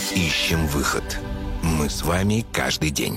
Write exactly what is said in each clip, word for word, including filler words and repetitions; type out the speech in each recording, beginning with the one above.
ищем выход. Мы с вами каждый день.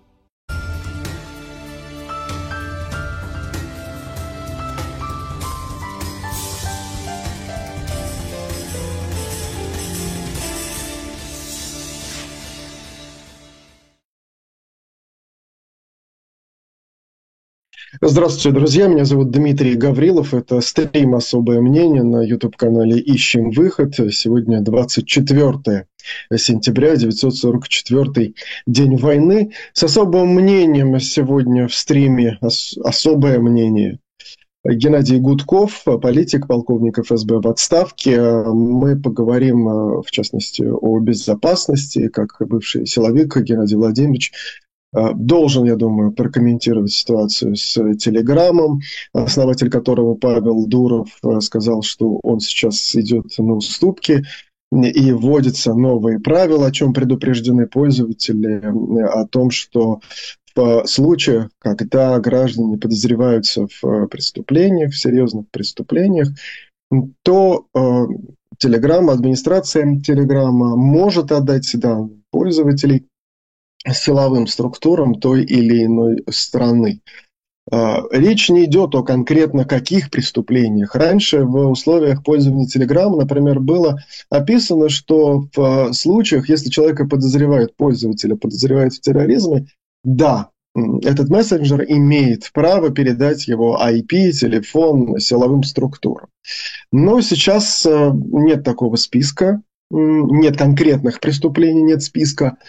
Здравствуйте, друзья. Меня зовут Дмитрий Гаврилов. Это стрим «Особое мнение» на YouTube-канале «Ищем выход». Сегодня двадцать четвёртое сентября, девятьсот сорок четвёртый день войны. С особым мнением сегодня в стриме ос- «Особое мнение» Геннадий Гудков, политик, полковник эф эс бэ в отставке. Мы поговорим, в частности, о безопасности. Как бывший силовик Геннадий Владимирович должен, я думаю, прокомментировать ситуацию с Телеграмом, основатель которого Павел Дуров сказал, что он сейчас идет на уступки и вводятся новые правила, о чем предупреждены пользователи, о том, что в случаях, когда граждане подозреваются в преступлениях, в серьезных преступлениях, то Телеграм, администрация Телеграма может отдать данные пользователей силовым структурам той или иной страны. Речь не идет о конкретно каких преступлениях. Раньше в условиях пользования Telegram, например, было описано, что в случаях, если человека подозревают, пользователя подозревают в терроризме, да, этот мессенджер имеет право передать его ай пи, телефон силовым структурам. Но сейчас нет такого списка. Нет конкретных преступлений, нет списка,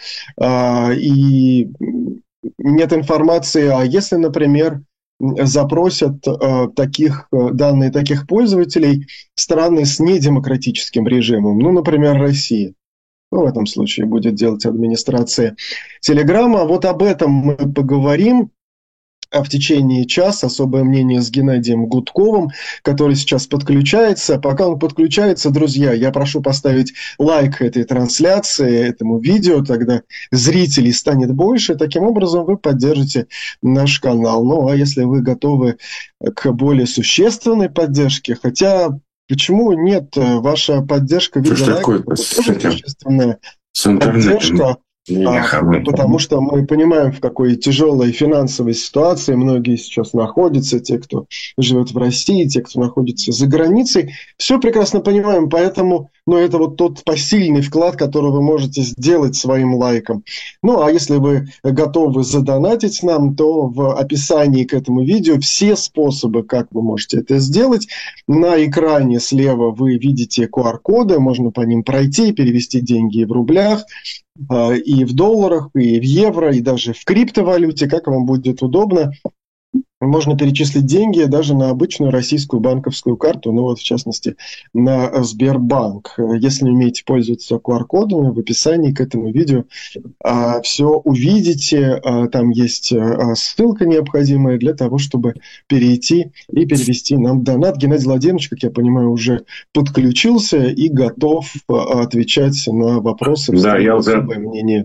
и нет информации, а если, например, запросят таких, данные таких пользователей страны с недемократическим режимом, ну, например, Россия. Ну, в этом случае будет делать администрация Телеграма. Вот об этом мы поговорим в течение часа. Особое мнение с Геннадием Гудковым, который сейчас подключается. Пока он подключается, друзья, я прошу поставить лайк этой трансляции, этому видео, тогда зрителей станет больше. Таким образом, вы поддержите наш канал. Ну, а если вы готовы к более существенной поддержке, хотя почему нет, ваша поддержка в виде лайка, это тоже существенная поддержка. А, потому что мы понимаем, в какой тяжелой финансовой ситуации многие сейчас находятся, те, кто живет в России, те, кто находится за границей. Все прекрасно понимаем, поэтому ну, это вот тот посильный вклад, который вы можете сделать своим лайком. Ну, а если вы готовы задонатить нам, то в описании к этому видео все способы, как вы можете это сделать. На экране слева вы видите ку ар коды, можно по ним пройти, перевести деньги в рублях, и в долларах, и в евро, и даже в криптовалюте, как вам будет удобно. Можно перечислить деньги даже на обычную российскую банковскую карту, ну вот в частности на Сбербанк. Если не умеете пользоваться ку ар кодами, в описании к этому видео а, все увидите. А, там есть а, ссылка необходимая для того, чтобы перейти и перевести нам донат. Геннадий Владимирович, как я понимаю, уже подключился и готов а, отвечать на вопросы. Да, я уже, мнение.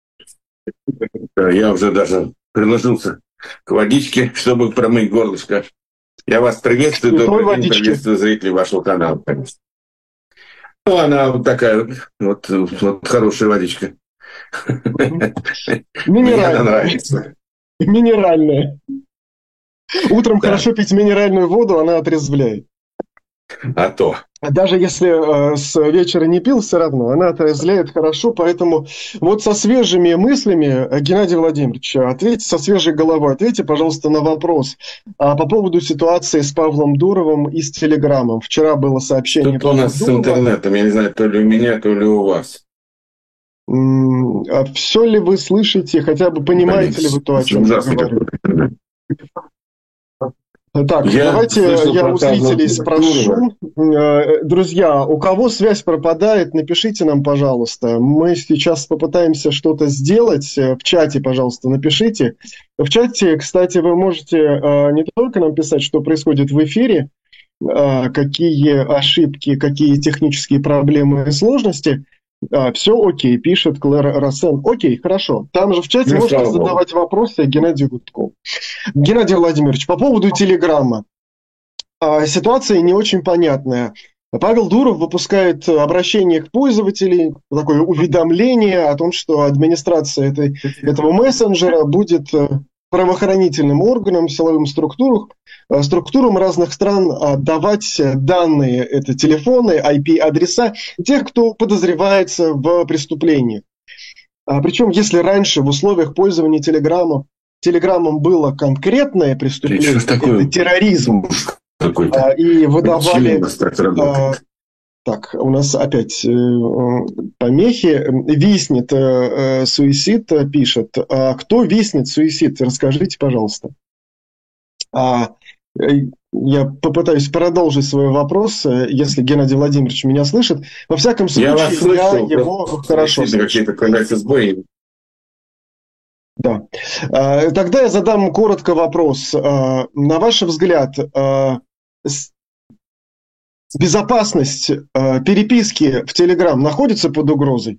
Да, я уже даже приложился к водичке, чтобы промыть горлышко. Я вас приветствую, добрый день, водички. Приветствую зрителей вашего канала. Ну, она вот такая, вот, вот хорошая водичка. Минеральная. Мне нравится. Минеральная. Утром да. Хорошо пить минеральную воду, она отрезвляет. А то. Даже если э, с вечера не пил, все равно она отрезвляет хорошо. Поэтому вот со свежими мыслями, Геннадий Владимирович, ответьте со свежей головой, ответьте, пожалуйста, на вопрос а, по поводу ситуации с Павлом Дуровым и с Телеграмом. Вчера было сообщение... Что-то у нас Дурова. С интернетом, я не знаю, то ли у меня, то ли у вас. М- а все ли вы слышите, хотя бы понимаете ли вы то, о чем я говорю? Так, я давайте я у зрителей спрошу. Друзья, у кого связь пропадает, напишите нам, пожалуйста. Мы сейчас попытаемся что-то сделать. В чате, пожалуйста, напишите. В чате, кстати, вы можете не только нам писать, что происходит в эфире, какие ошибки, какие технические проблемы и сложности. А, все окей, пишет Клэр Рассен. Окей, хорошо. Там же в чате ну, можете задавать вопросы Геннадию Гудкову. Геннадий Владимирович, по поводу Телеграма. А, ситуация не очень понятная. Павел Дуров выпускает обращение к пользователям, такое уведомление о том, что администрация этой, этого мессенджера будет правоохранительным органам, силовым структурам, структурам разных стран давать данные, это телефоны, ай пи-адреса тех, кто подозревается в преступлении. Причем, если раньше в условиях пользования Телеграмом, Телеграмом было конкретное преступление, это терроризм, какой-то. И выдавали... А, так, у нас опять э, помехи. Виснет э, суицид, пишет. А кто виснет суицид? Расскажите, пожалуйста. А, я попытаюсь продолжить свой вопрос, если Геннадий Владимирович меня слышит. Во всяком случае, я, вас слышу, я его хорошо слышу. Какие-то сбои. Да. А, тогда я задам коротко вопрос. А, на ваш взгляд, а, безопасность э, переписки в Telegram находится под угрозой?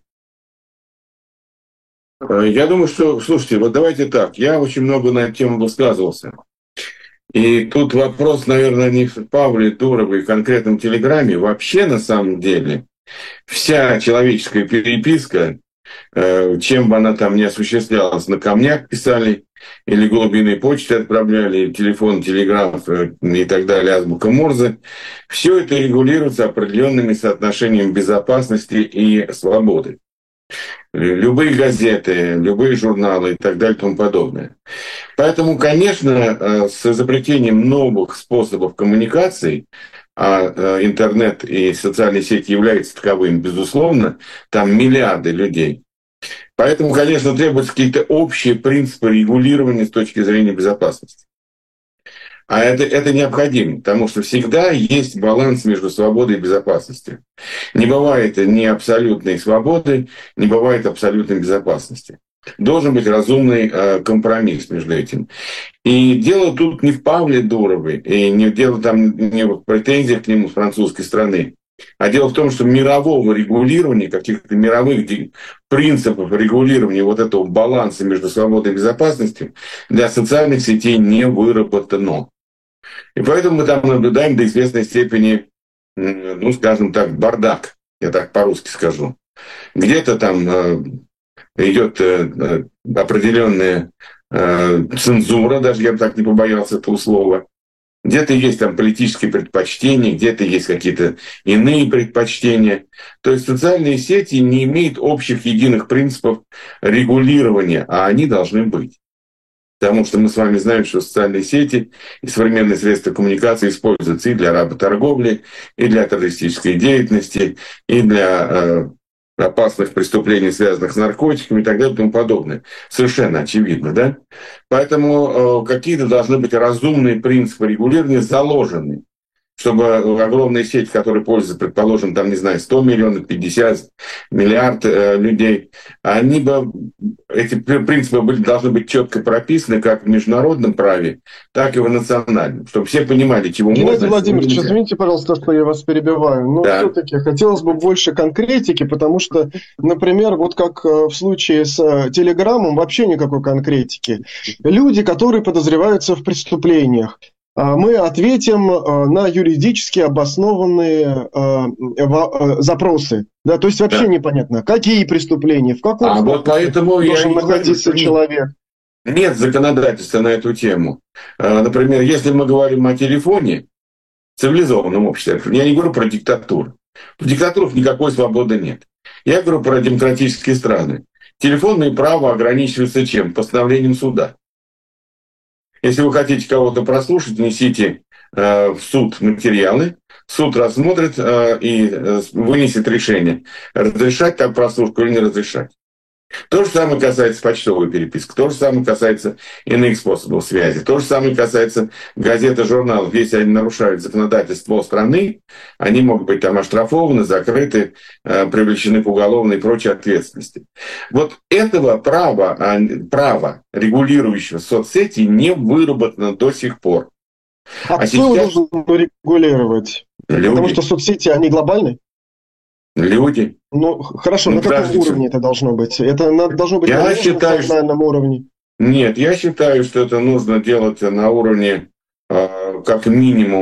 Я думаю, что, слушайте, вот давайте так, я очень много на эту тему высказывался. И тут вопрос, наверное, не в Павле Дурове и конкретном Телеграме. Вообще, на самом деле, вся человеческая переписка, э, чем бы она там ни осуществлялась, на камнях писали, или глубинной почты отправляли, телефон, телеграф и так далее, азбука Морзе. Все это регулируется определенными соотношениями безопасности и свободы. Любые газеты, любые журналы и так далее и тому подобное. Поэтому, конечно, с изобретением новых способов коммуникации, а интернет и социальные сети являются таковыми, безусловно, там миллиарды людей. Поэтому, конечно, требуются какие-то общие принципы регулирования с точки зрения безопасности. А это, это необходимо, потому что всегда есть баланс между свободой и безопасностью. Не бывает ни абсолютной свободы, не бывает абсолютной безопасности. Должен быть разумный э, компромисс между этим. И дело тут не в Павле Дурове, и не дело там не в претензиях к нему с французской стороны. А дело в том, что мирового регулирования, каких-то мировых принципов регулирования вот этого баланса между свободой и безопасностью для социальных сетей не выработано. И поэтому мы там наблюдаем до известной степени, ну, скажем так, бардак, я так по-русски скажу. Где-то там э, идет э, определенная э, цензура, даже я бы так не побоялся этого слова. Где-то есть там политические предпочтения, где-то есть какие-то иные предпочтения. То есть социальные сети не имеют общих единых принципов регулирования, а они должны быть. Потому что мы с вами знаем, что социальные сети и современные средства коммуникации используются и для работорговли, и для террористической деятельности, и для э, опасных преступлений, связанных с наркотиками и так далее и тому подобное. Совершенно очевидно, да? Поэтому э, какие-то должны быть разумные принципы регулирования заложены, чтобы огромная сеть, которой пользуются, предположим, там, не знаю, сто миллионов, пятьдесят, миллиард э, людей, они бы, эти принципы были, должны быть четко прописаны как в международном праве, так и в национальном, чтобы все понимали, чего Геннадий можно. Геннадий Владимирович, извините, пожалуйста, что я вас перебиваю, но да. Все-таки хотелось бы больше конкретики, потому что, например, вот как в случае с Телеграмом, вообще никакой конкретики. Люди, которые подозреваются в преступлениях, мы ответим на юридически обоснованные запросы. Да, то есть вообще да. непонятно, какие преступления, в каком а вот поэтому должен находиться говорю, человек. Нет законодательства на эту тему. Например, если мы говорим о телефоне в цивилизованном обществе, я не говорю про диктатуру. В диктатурах никакой свободы нет. Я говорю про демократические страны. Телефонные права ограничиваются чем? Постановлением суда. Если вы хотите кого-то прослушать, несите э, в суд материалы, суд рассмотрит э, и э, вынесет решение, разрешать так прослушку или не разрешать. То же самое касается почтовой переписки, то же самое касается иных способов связи, то же самое касается газет и журналов. Если они нарушают законодательство страны, они могут быть там оштрафованы, закрыты, привлечены к уголовной и прочей ответственности. Вот этого права, права регулирующего соцсети не выработано до сих пор. А, а кто сейчас... должен регулировать? Люди. Потому что соцсети, они глобальны? Люди. Ну, хорошо, ну, на каком кажется, уровне это должно быть? Это должно быть я на считаю, национальном уровне? Нет, я считаю, что это нужно делать на уровне, э, как минимум,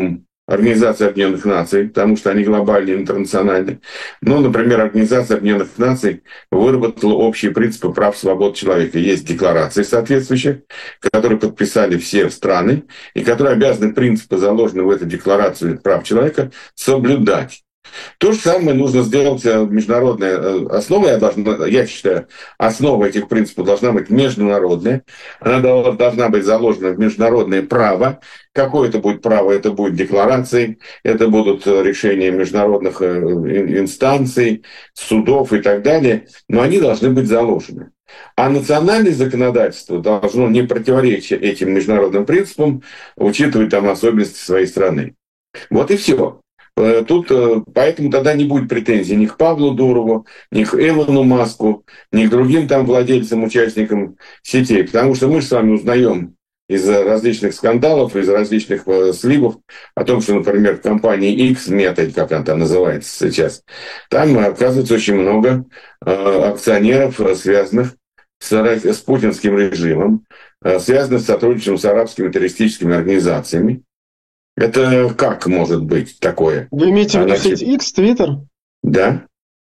Организации Объединенных Наций, потому что они глобальные, интернациональные. Ну, например, Организация Объединенных Наций выработала общие принципы прав и свобод человека. Есть декларации соответствующие, которые подписали все страны, и которые обязаны принципы, заложенные в этой декларации прав человека, соблюдать. То же самое нужно сделать международной основой. Я, должна, я считаю, основа этих принципов должна быть международная. Она должна быть заложена в международное право. Какое это будет право? Это будет декларации, это будут решения международных инстанций, судов и так далее. Но они должны быть заложены. А национальное законодательство должно не противоречить этим международным принципам, учитывать там особенности своей страны. Вот и все. Тут, поэтому тогда не будет претензий ни к Павлу Дурову, ни к Илону Маску, ни к другим там владельцам, участникам сетей. Потому что мы же с вами узнаем из различных скандалов, из различных сливов о том, что, например, в компании X, Meta, как она там называется сейчас, там, оказывается, очень много акционеров, связанных с, с путинским режимом, связанных с сотрудничеством с арабскими террористическими организациями. Это как может быть такое? Вы имеете в виду сеть X, Twitter? Да.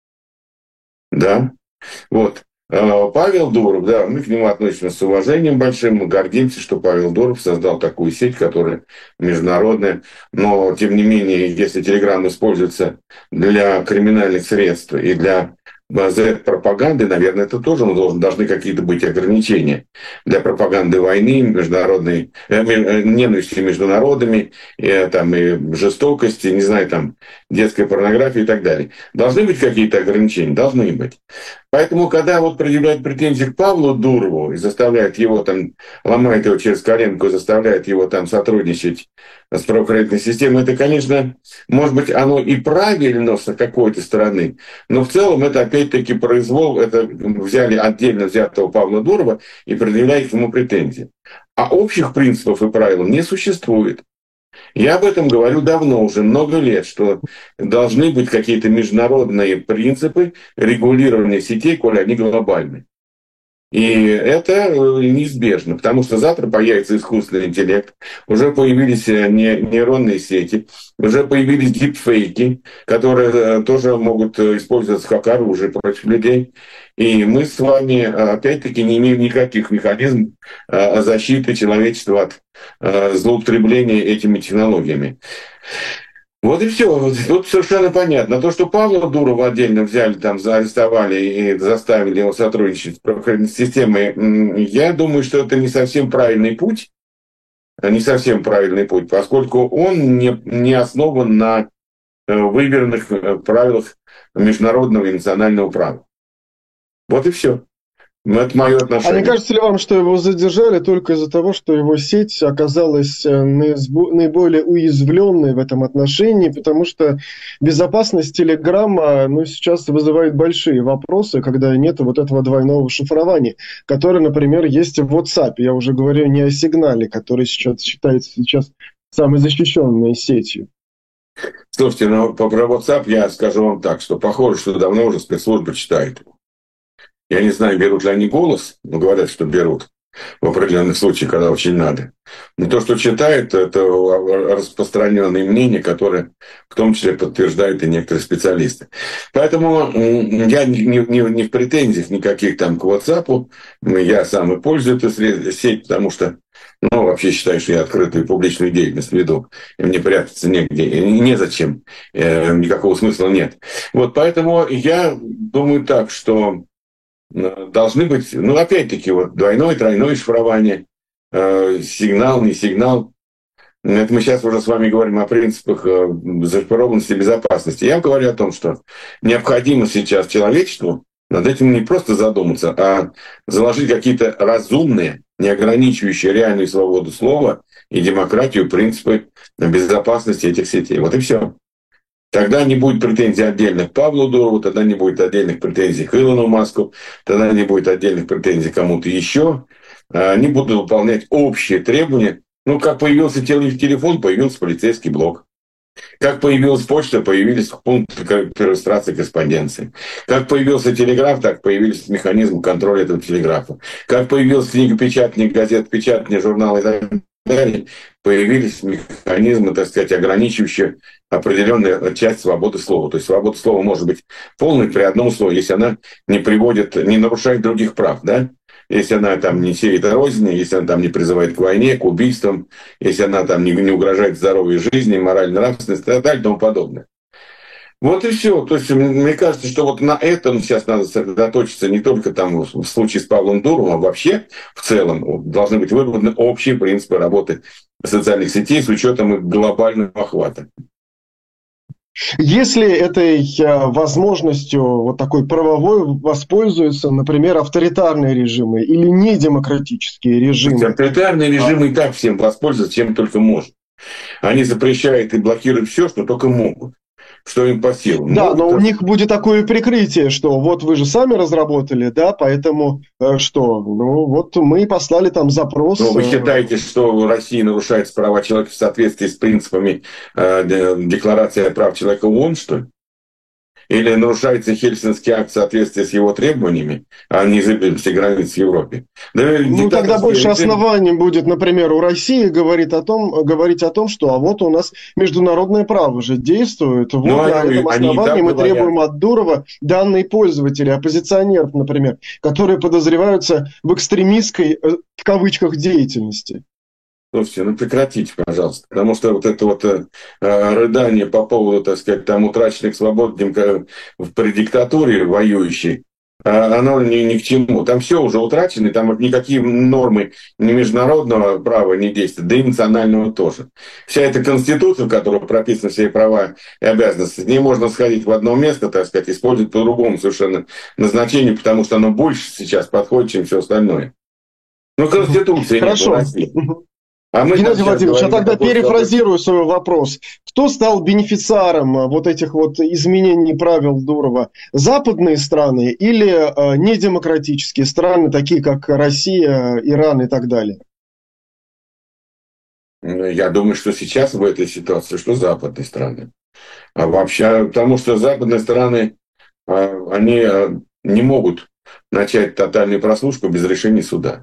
Да. Вот. Павел Дуров, да, мы к нему относимся с уважением большим, мы гордимся, что Павел Дуров создал такую сеть, которая международная, но, тем не менее, если Telegram используется для криминальных средств и для пропаганды, наверное, это тоже должен, должны какие-то быть ограничения для пропаганды войны, международной э, ненависти между народами, и, там, и жестокости, не знаю, там, детской порнографии и так далее. Должны быть какие-то ограничения? Должны быть. Поэтому, когда вот предъявляют претензии к Павлу Дурову и заставляют его там, ломает его через коленку, заставляют его там сотрудничать с правоохранительной системой, это, конечно, может быть, оно и правильно с какой-то стороны, но в целом это опять-таки произвол, это взяли отдельно взятого Павла Дурова и предъявляют ему претензии. А общих принципов и правил не существует. Я об этом говорю давно, уже много лет, что должны быть какие-то международные принципы регулирования сетей, коли они глобальны. И это неизбежно, потому что завтра появится искусственный интеллект, уже появились нейронные сети, уже появились дипфейки, которые тоже могут использоваться как оружие против людей. И мы с вами, опять-таки, не имеем никаких механизмов защиты человечества от злоупотребления этими технологиями. Вот и все. Тут совершенно понятно. То, что Павла Дурова отдельно взяли, там, заарестовали и заставили его сотрудничать с правоохранительной системой, я думаю, что это не совсем правильный путь, не совсем правильный путь, поскольку он не, не основан на выверенных правилах международного и национального права. Вот и все. Это мое отношение. А не кажется ли вам, что его задержали только из-за того, что его сеть оказалась наиболее уязвленной в этом отношении, потому что безопасность Телеграма, ну, сейчас вызывает большие вопросы, когда нет вот этого двойного шифрования, которое, например, есть в WhatsApp. Я уже говорю не о сигнале, который сейчас считается сейчас самой защищенной сетью. Слушайте, ну, про WhatsApp я скажу вам так, что похоже, что давно уже спецслужбы читают его. Я не знаю, берут ли они голос, но говорят, что берут в определенных случаях, когда очень надо. Но то, что читают, это распространенные мнения, которые в том числе подтверждают и некоторые специалисты. Поэтому я не, не, не в претензиях никаких там к WhatsApp. Я сам и пользуюсь этой сетью, потому что ну, вообще считаю, что я открытую публичную деятельность веду. И мне прятаться негде, и незачем. Никакого смысла нет. Вот поэтому я думаю так, что должны быть, ну, опять-таки, вот двойное, тройное шифрование, э, сигнал, не сигнал. Это мы сейчас уже с вами говорим о принципах э, зашифрованности и безопасности. Я говорю о том, что необходимо сейчас человечеству над этим не просто задуматься, а заложить какие-то разумные, не ограничивающие реальную свободу слова и демократию принципы безопасности этих сетей. Вот и все. Тогда не будет претензий отдельных к Павлу Дурову, тогда не будет отдельных претензий к Илону Маску, тогда не будет отдельных претензий к кому-то еще. Они будут выполнять общие требования. Ну, как появился телефон, появился полицейский блок. Как появилась почта, появились пункты регистрации корреспонденции. Как появился телеграф, так появились механизмы контроля этого телеграфа. Как появилась книга печатания, газет печатания, журналы и так далее, появились механизмы, так сказать, ограничивающие определенную часть свободы слова. То есть свобода слова может быть полной при одном условии, если она не приводит, не нарушает других прав, да? Если она там не сеет розни, если она там не призывает к войне, к убийствам, если она там не, не угрожает здоровью жизни, моральной нравственности и так далее и тому подобное. Вот и все. То есть мне кажется, что вот на этом сейчас надо сосредоточиться не только там в случае с Павлом Дуровым, а вообще в целом должны быть выработаны общие принципы работы социальных сетей с учетом их глобального охвата. Если этой возможностью вот такой правовой воспользуются, например, авторитарные режимы или недемократические режимы. Авторитарные режимы и так всем воспользуются, чем только можно. Они запрещают и блокируют все, что только могут. Что им по силам. Да, но у них будет такое прикрытие, что вот вы же сами разработали, да, поэтому э, что, ну вот мы послали там запрос. Но вы считаете, что Россия нарушает права человека в соответствии с принципами э, Декларации прав человека ООН, что ли? Или нарушается Хельсинский акт в соответствии с его требованиями, а не все границы в Европе? Да, ну, тогда больше оснований будет, например, у России говорить о том, говорить о том, что а вот у нас международное право же действует. Вот ну, на этом основании мы требуем от Дурова данные пользователи, оппозиционеров, например, которые подозреваются в экстремистской, в кавычках, деятельности. Слушайте, ну прекратите, пожалуйста, потому что вот это вот э, рыдание по поводу, так сказать, там утраченных свобод при диктатуре воюющей, э, оно ни, ни к чему. Там все уже утрачено, там вот никакие нормы ни международного права не действуют, да и национального тоже. Вся эта конституция, в которой прописаны все права и обязанности, с ней можно сходить в одно место, так сказать, использовать по другому совершенно назначению, потому что оно больше сейчас подходит, чем все остальное. Ну, конституция нет у России. А мы Геннадий Владимирович, я тогда перефразирую свой вопрос. Кто стал бенефициаром вот этих вот изменений правил Дурова? Западные страны или э, недемократические страны, такие как Россия, Иран и так далее? Я думаю, что сейчас в этой ситуации, что западные страны. А вообще, потому что западные страны, они не могут начать тотальную прослушку без решения суда.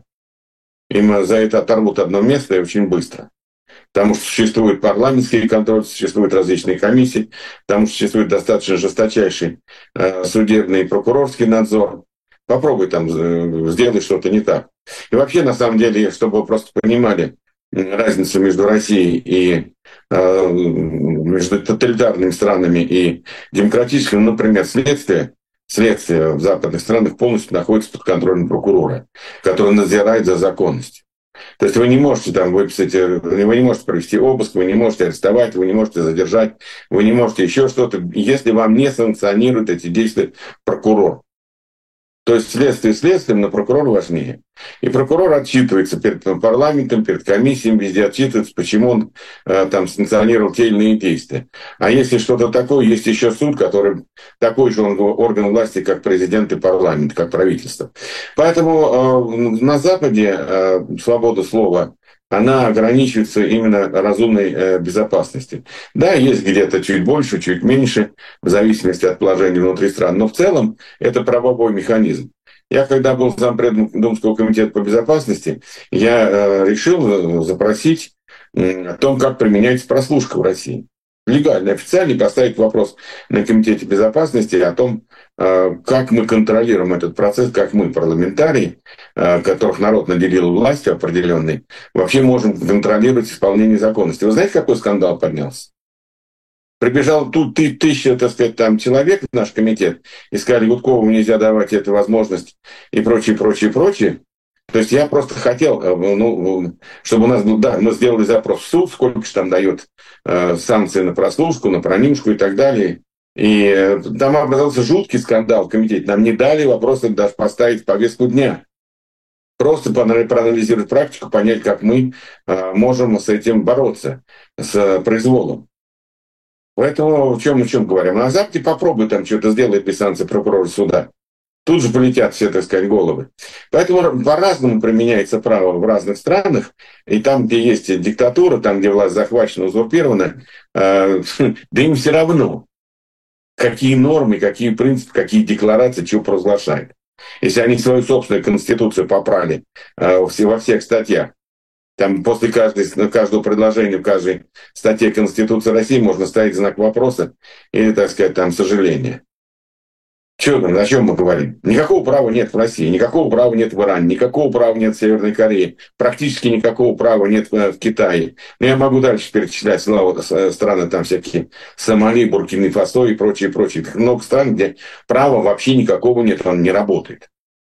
Им за это оторвут одно место и очень быстро. Потому что существует парламентский контроль, существуют различные комиссии, потому что существует достаточно жесточайший э, судебный и прокурорский надзор. Попробуй там э, сделать что-то не так. И вообще, на самом деле, чтобы вы просто понимали разницу между Россией и э, между тоталитарными странами и демократическим, например, следствие, Следствие в западных странах полностью находится под контролем прокурора, который надзирает за законностью. То есть вы не можете там выписать, вы не можете провести обыск, вы не можете арестовать, вы не можете задержать, вы не можете еще что-то, если вам не санкционирует эти действия прокурор. То есть следствие следствием, но прокурор важнее. И прокурор отчитывается перед парламентом, перед комиссией, везде отчитывается, почему он э, там санкционировал те или иные действия. А если что-то такое, есть еще суд, который такой же он, орган власти, как президент и парламент, как правительство. Поэтому э, на Западе э, свобода слова, она ограничивается именно разумной э, безопасностью. Да, есть где-то чуть больше, чуть меньше, в зависимости от положения внутри стран, но в целом это правовой механизм. Я, когда был зампредом Думского комитета по безопасности, я э, решил запросить э, о том, как применяется прослушка в России. Легально, официально поставить вопрос на Комитете безопасности о том, как мы контролируем этот процесс, как мы, парламентарии, которых народ наделил властью определенной, вообще можем контролировать исполнение законности. Вы знаете, какой скандал поднялся? Прибежал тут тысяча, так сказать, там человек в наш комитет, и сказали, Гудкову нельзя давать эту возможность и прочее, прочее, прочее. То есть я просто хотел, ну, чтобы у нас был, да, мы сделали запрос в суд, сколько же там дает э, санкции на прослушку, на пронюшку и так далее. И э, там образовался жуткий скандал в комитете. Нам не дали вопросы даже поставить в повестку дня. Просто проанализировать практику, понять, как мы э, можем с этим бороться, с э, произволом. Поэтому в чем мы чем говорим? На Западе попробуй там что-то сделать без санкций прокурора суда. Тут же полетят все, так сказать, головы. Поэтому по-разному применяется право в разных странах. И там, где есть диктатура, там, где власть захвачена, узурпирована, э, да им все равно, какие нормы, какие принципы, какие декларации, чего провозглашают. Если они свою собственную конституцию попрали э, во всех статьях, Там после каждой, каждого предложения в каждой статье Конституции России можно ставить знак вопроса или, так сказать, там, сожаления. Что, о чем мы говорим? Никакого права нет в России, никакого права нет в Иране, никакого права нет в Северной Корее, практически никакого права нет в Китае. Но я могу дальше перечислять снова страны, там всякие Сомали, Буркина-Фасо и прочее, прочее. Много стран, где права вообще никакого нет, он не работает.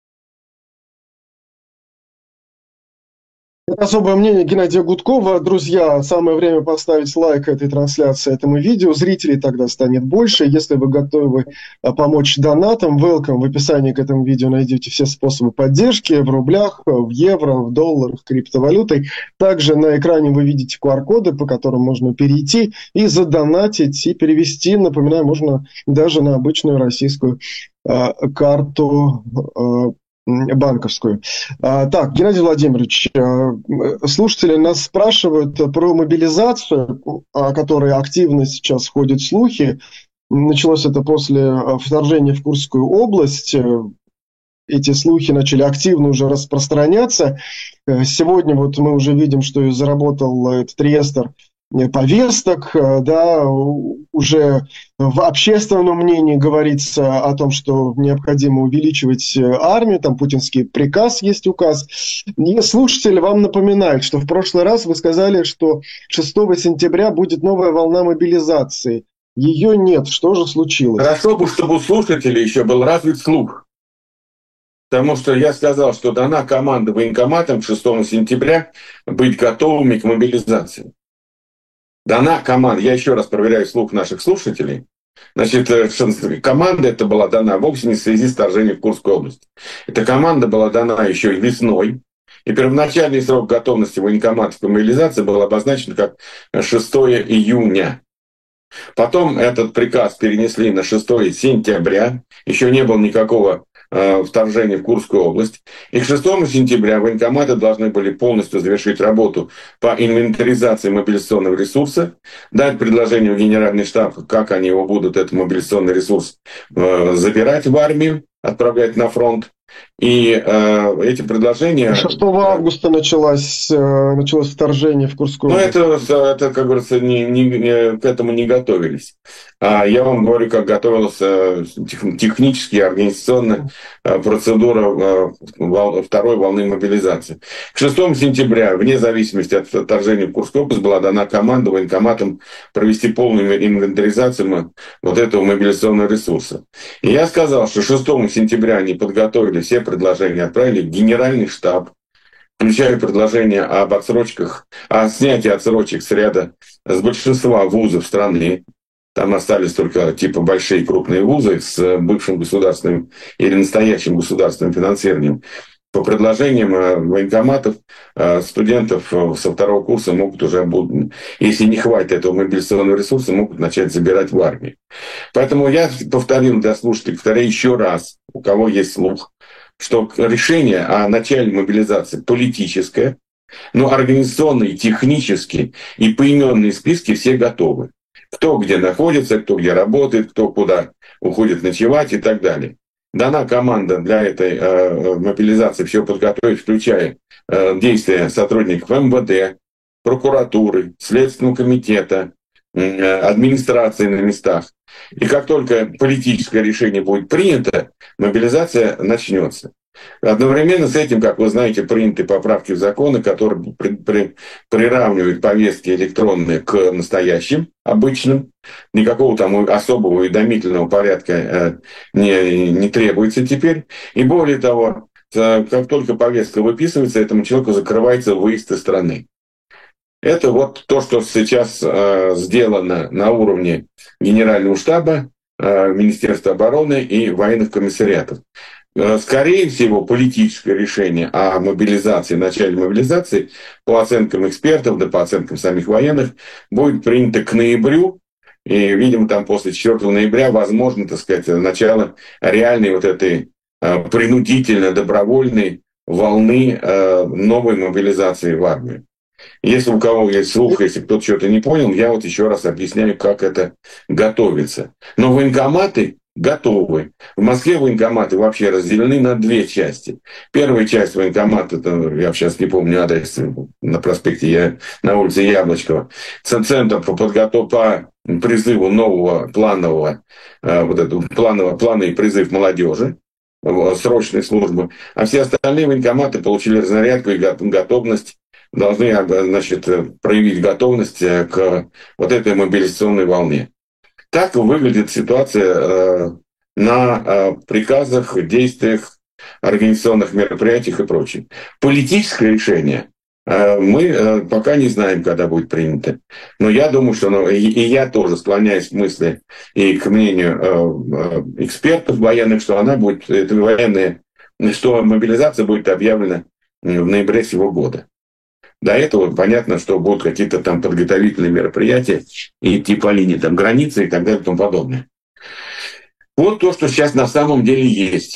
Особое мнение Геннадия Гудкова. Друзья, самое время поставить лайк этой трансляции, этому видео. Зрителей тогда станет больше. Если вы готовы помочь донатом, welcome. В описании к этому видео найдете все способы поддержки в рублях, в евро, в долларах, криптовалютой. Также на экране вы видите ку ар-коды, по которым можно перейти и задонатить, и перевести. Напоминаю, можно даже на обычную российскую э, карту э, банковскую. А, так, Геннадий Владимирович, слушатели нас спрашивают про мобилизацию, о которой активно сейчас ходят слухи. Началось это после вторжения в Курскую область. Эти слухи начали активно уже распространяться. Сегодня вот мы уже видим, что заработал этот реестр повесток, да, уже в общественном мнении говорится о том, что необходимо увеличивать армию, там путинский приказ есть, указ. И слушатели вам напоминают, что в прошлый раз вы сказали, что шестого сентября будет новая волна мобилизации. Ее нет. Что же случилось? Хорошо бы, чтобы у слушателей еще был развит слух. Потому что я сказал, что дана команда военкоматам шестого сентября быть готовыми к мобилизации. Дана команда, я еще раз проверяю слух наших слушателей, значит, команда эта была дана вовсе не в связи с вторжением в Курскую область. Эта команда была дана еще и весной, и первоначальный срок готовности военкоматов к мобилизации был обозначен как шестого июня. Потом этот приказ перенесли на шестого сентября, еще не было никакого вторжение в Курскую область. И к шестому сентября военкоматы должны были полностью завершить работу по инвентаризации мобилизационного ресурса, дать предложение в Генеральный штаб, как они его будут, этот мобилизационный ресурс, забирать в армию, отправлять на фронт. И э, эти предложения... шестого августа началось, э, началось вторжение в Курскую область. Ну, это, это, как говорится, не, не, не, к этому не готовились. А я вам говорю, как готовилась тех, технически, организационно э, процедура э, вол, второй волны мобилизации. К шестому сентября, вне зависимости от вторжения в Курскую область, была дана команда военкоматам провести полную инвентаризацию вот этого мобилизационного ресурса. И я сказал, что шестого сентября они подготовили все предложения, отправили в Генеральный штаб, включая предложения об отсрочках, о снятии отсрочек с ряда, с большинства вузов страны. Там остались только типа большие крупные вузы с бывшим государственным или настоящим государственным финансированием. По предложениям военкоматов студентов со второго курса могут уже, если не хватит этого мобилизационного ресурса, могут начать забирать в армию. Поэтому я повторил для слушателей, повторяю еще раз, у кого есть слух, что решение о начале мобилизации политическое, но организационные, технические и поименные списки все готовы. Кто где находится, кто где работает, кто куда уходит ночевать и так далее. Дана команда для этой э, мобилизации все подготовить, включая э, действия сотрудников эм вэ дэ, прокуратуры, Следственного комитета, э, администрации на местах. И как только политическое решение будет принято, мобилизация начнется. Одновременно с этим, как вы знаете, приняты поправки в законы, которые при, при, приравнивают повестки электронные к настоящим, обычным. Никакого там особого уведомительного порядка э, не, не требуется теперь. И более того, как только повестка выписывается, этому человеку закрывается выезд из страны. Это вот то, что сейчас э, сделано на уровне Генерального штаба, э, Министерства обороны и военных комиссариатов. Скорее всего, политическое решение о мобилизации, начале мобилизации, по оценкам экспертов, да по оценкам самих военных, будет принято к ноябрю. И, видимо, там после четвёртого ноября возможно, так сказать, начало реальной вот этой принудительно-добровольной волны новой мобилизации в армию. Если у кого есть слух, если кто-то что-то не понял, я вот еще раз объясняю, как это готовится. Но военкоматы готовы. В Москве военкоматы вообще разделены на две части. Первая часть военкомата, это, я сейчас не помню адрес, на проспекте, я, на улице Яблочкова, центр по подготовке, по призыву нового планового, вот этого планового, плана и призыв молодежи, срочной службы. А все остальные военкоматы получили разнарядку и готовность, должны, значит, проявить готовность к вот этой мобилизационной волне. Так выглядит ситуация на приказах, действиях, организационных мероприятиях и прочем. Политическое решение мы пока не знаем, когда будет принято. Но я думаю, что оно, и я тоже склоняюсь к мысли и к мнению экспертов военных, что она будет, это военная, что мобилизация будет объявлена в ноябре сего года. До этого понятно, что будут какие-то там подготовительные мероприятия и идти по линии там границы и так далее и тому подобное. Вот то, что сейчас на самом деле есть.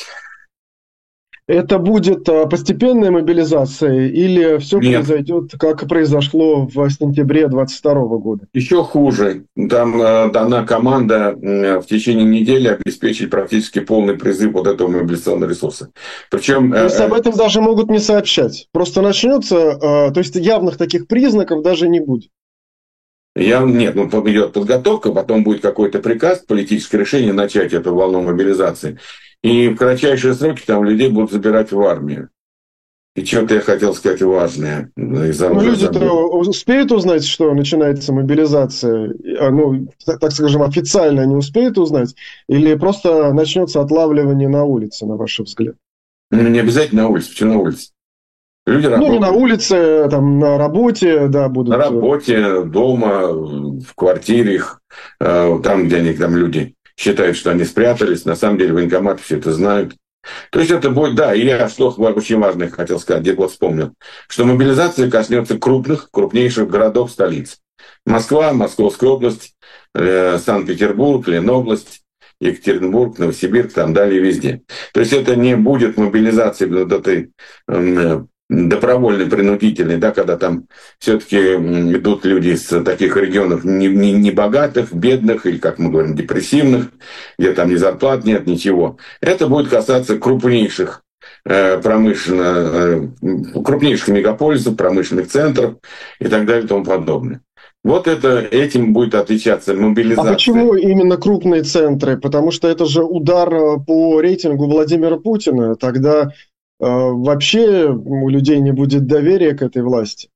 Это будет постепенная мобилизация или все Нет. произойдет, как произошло в сентябре двадцать второго года? Еще хуже. Там э, дана команда э, в течение недели обеспечить практически полный призыв вот этого мобилизационного ресурса. Причем, то есть э, об этом даже могут не сообщать. Просто начнется, э, то есть явных таких признаков даже не будет. Я, нет, ну идет подготовка, потом будет какой-то приказ, политическое решение начать эту волну мобилизации. И в кратчайшие сроки там людей будут забирать в армию. И что-то я хотел сказать важное. Ну, люди-то успеют узнать, что начинается мобилизация? Ну, так скажем, официально они успеют узнать? Или просто начнется отлавливание на улице, на ваш взгляд? Ну, не обязательно на улице. Почему на улице? Люди ну, работают. Не на улице, там, на работе, да, будут. На работе, дома, в квартире их, там, где они, там люди считают, что они спрятались. На самом деле военкоматы все это знают. То есть это будет, да, и я что очень важное хотел сказать, где вот вспомнил, что мобилизация коснется крупных, крупнейших городов, столиц. Москва, Московская область, э, Санкт-Петербург, Ленобласть, Екатеринбург, Новосибирск, там далее везде. То есть это не будет мобилизация вот этой э, добровольной, принудительной, да, когда там все-таки идут люди из таких регионов не, не, не богатых, бедных, или, как мы говорим, депрессивных, где там ни зарплат нет, ничего. Это будет касаться крупнейших э, промышленно, э, крупнейших мегаполисов, промышленных центров и так далее и тому подобное. Вот это, этим будет отличаться мобилизация. А почему именно крупные центры? Потому что это же удар по рейтингу Владимира Путина. Тогда вообще у людей не будет доверия к этой власти?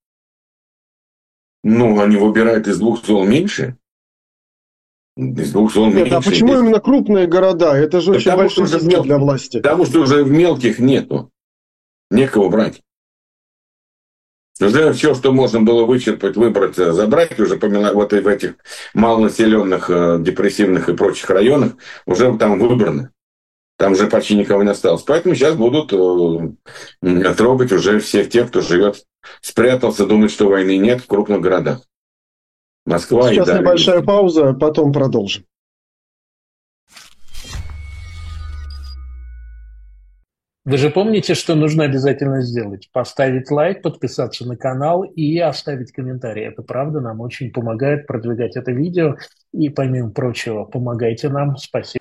Ну, они выбирают из двух зол меньше. Из двух зол Нет, меньше. А почему именно крупные города? Это же очень большой риск для власти. Потому что уже в мелких нету. Некого брать. Уже все, что можно было вычерпать, выбрать, забрать, уже вот в этих малонаселенных, депрессивных и прочих районах, уже там выбрано. Там уже почти никого не осталось. Поэтому сейчас будут э, трогать уже всех тех, кто живет, спрятался, думает, что войны нет в крупных городах. Москва сейчас и далее. Небольшая пауза, потом продолжим. Вы же помните, что нужно обязательно сделать? Поставить лайк, подписаться на канал и оставить комментарий. Это правда нам очень помогает продвигать это видео. И помимо прочего, помогайте нам. Спасибо.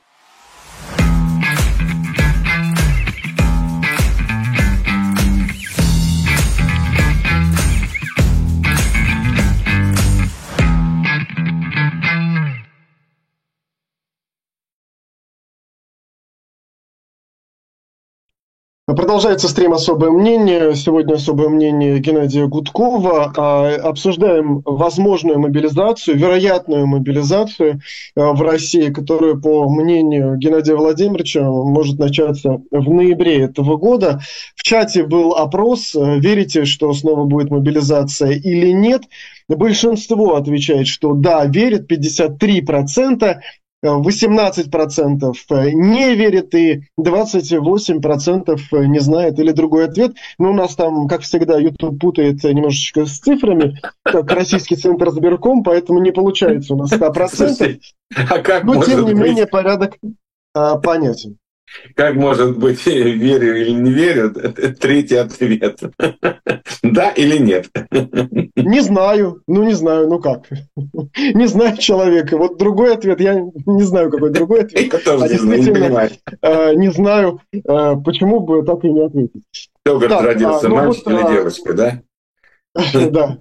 Продолжается стрим «Особое мнение». Сегодня особое мнение Геннадия Гудкова. Обсуждаем возможную мобилизацию, вероятную мобилизацию в России, которая, по мнению Геннадия Владимировича, может начаться в ноябре этого года. В чате был опрос, верите, что снова будет мобилизация или нет. Большинство отвечает, что да, верит, пятьдесят три процента. восемнадцать процентов не верит и двадцать восемь процентов не знает или другой ответ. Но у нас там, как всегда, YouTube путает немножечко с цифрами, как российский центр Сберком, поэтому не получается у нас сто процентов. А как Но, тем не быть? менее, порядок а, понятен. Как может быть, верю или не верю, третий ответ. Да или нет? Не знаю, ну не знаю, ну как? Не знаю человека. Вот другой ответ, я не знаю, какой другой ответ. Я тоже а не знаю, не понимаю. Э, не знаю, э, почему бы так и не ответить. Кто, говорит, так, родился, а, ну мальчик вот, или а... девочка, да? Да.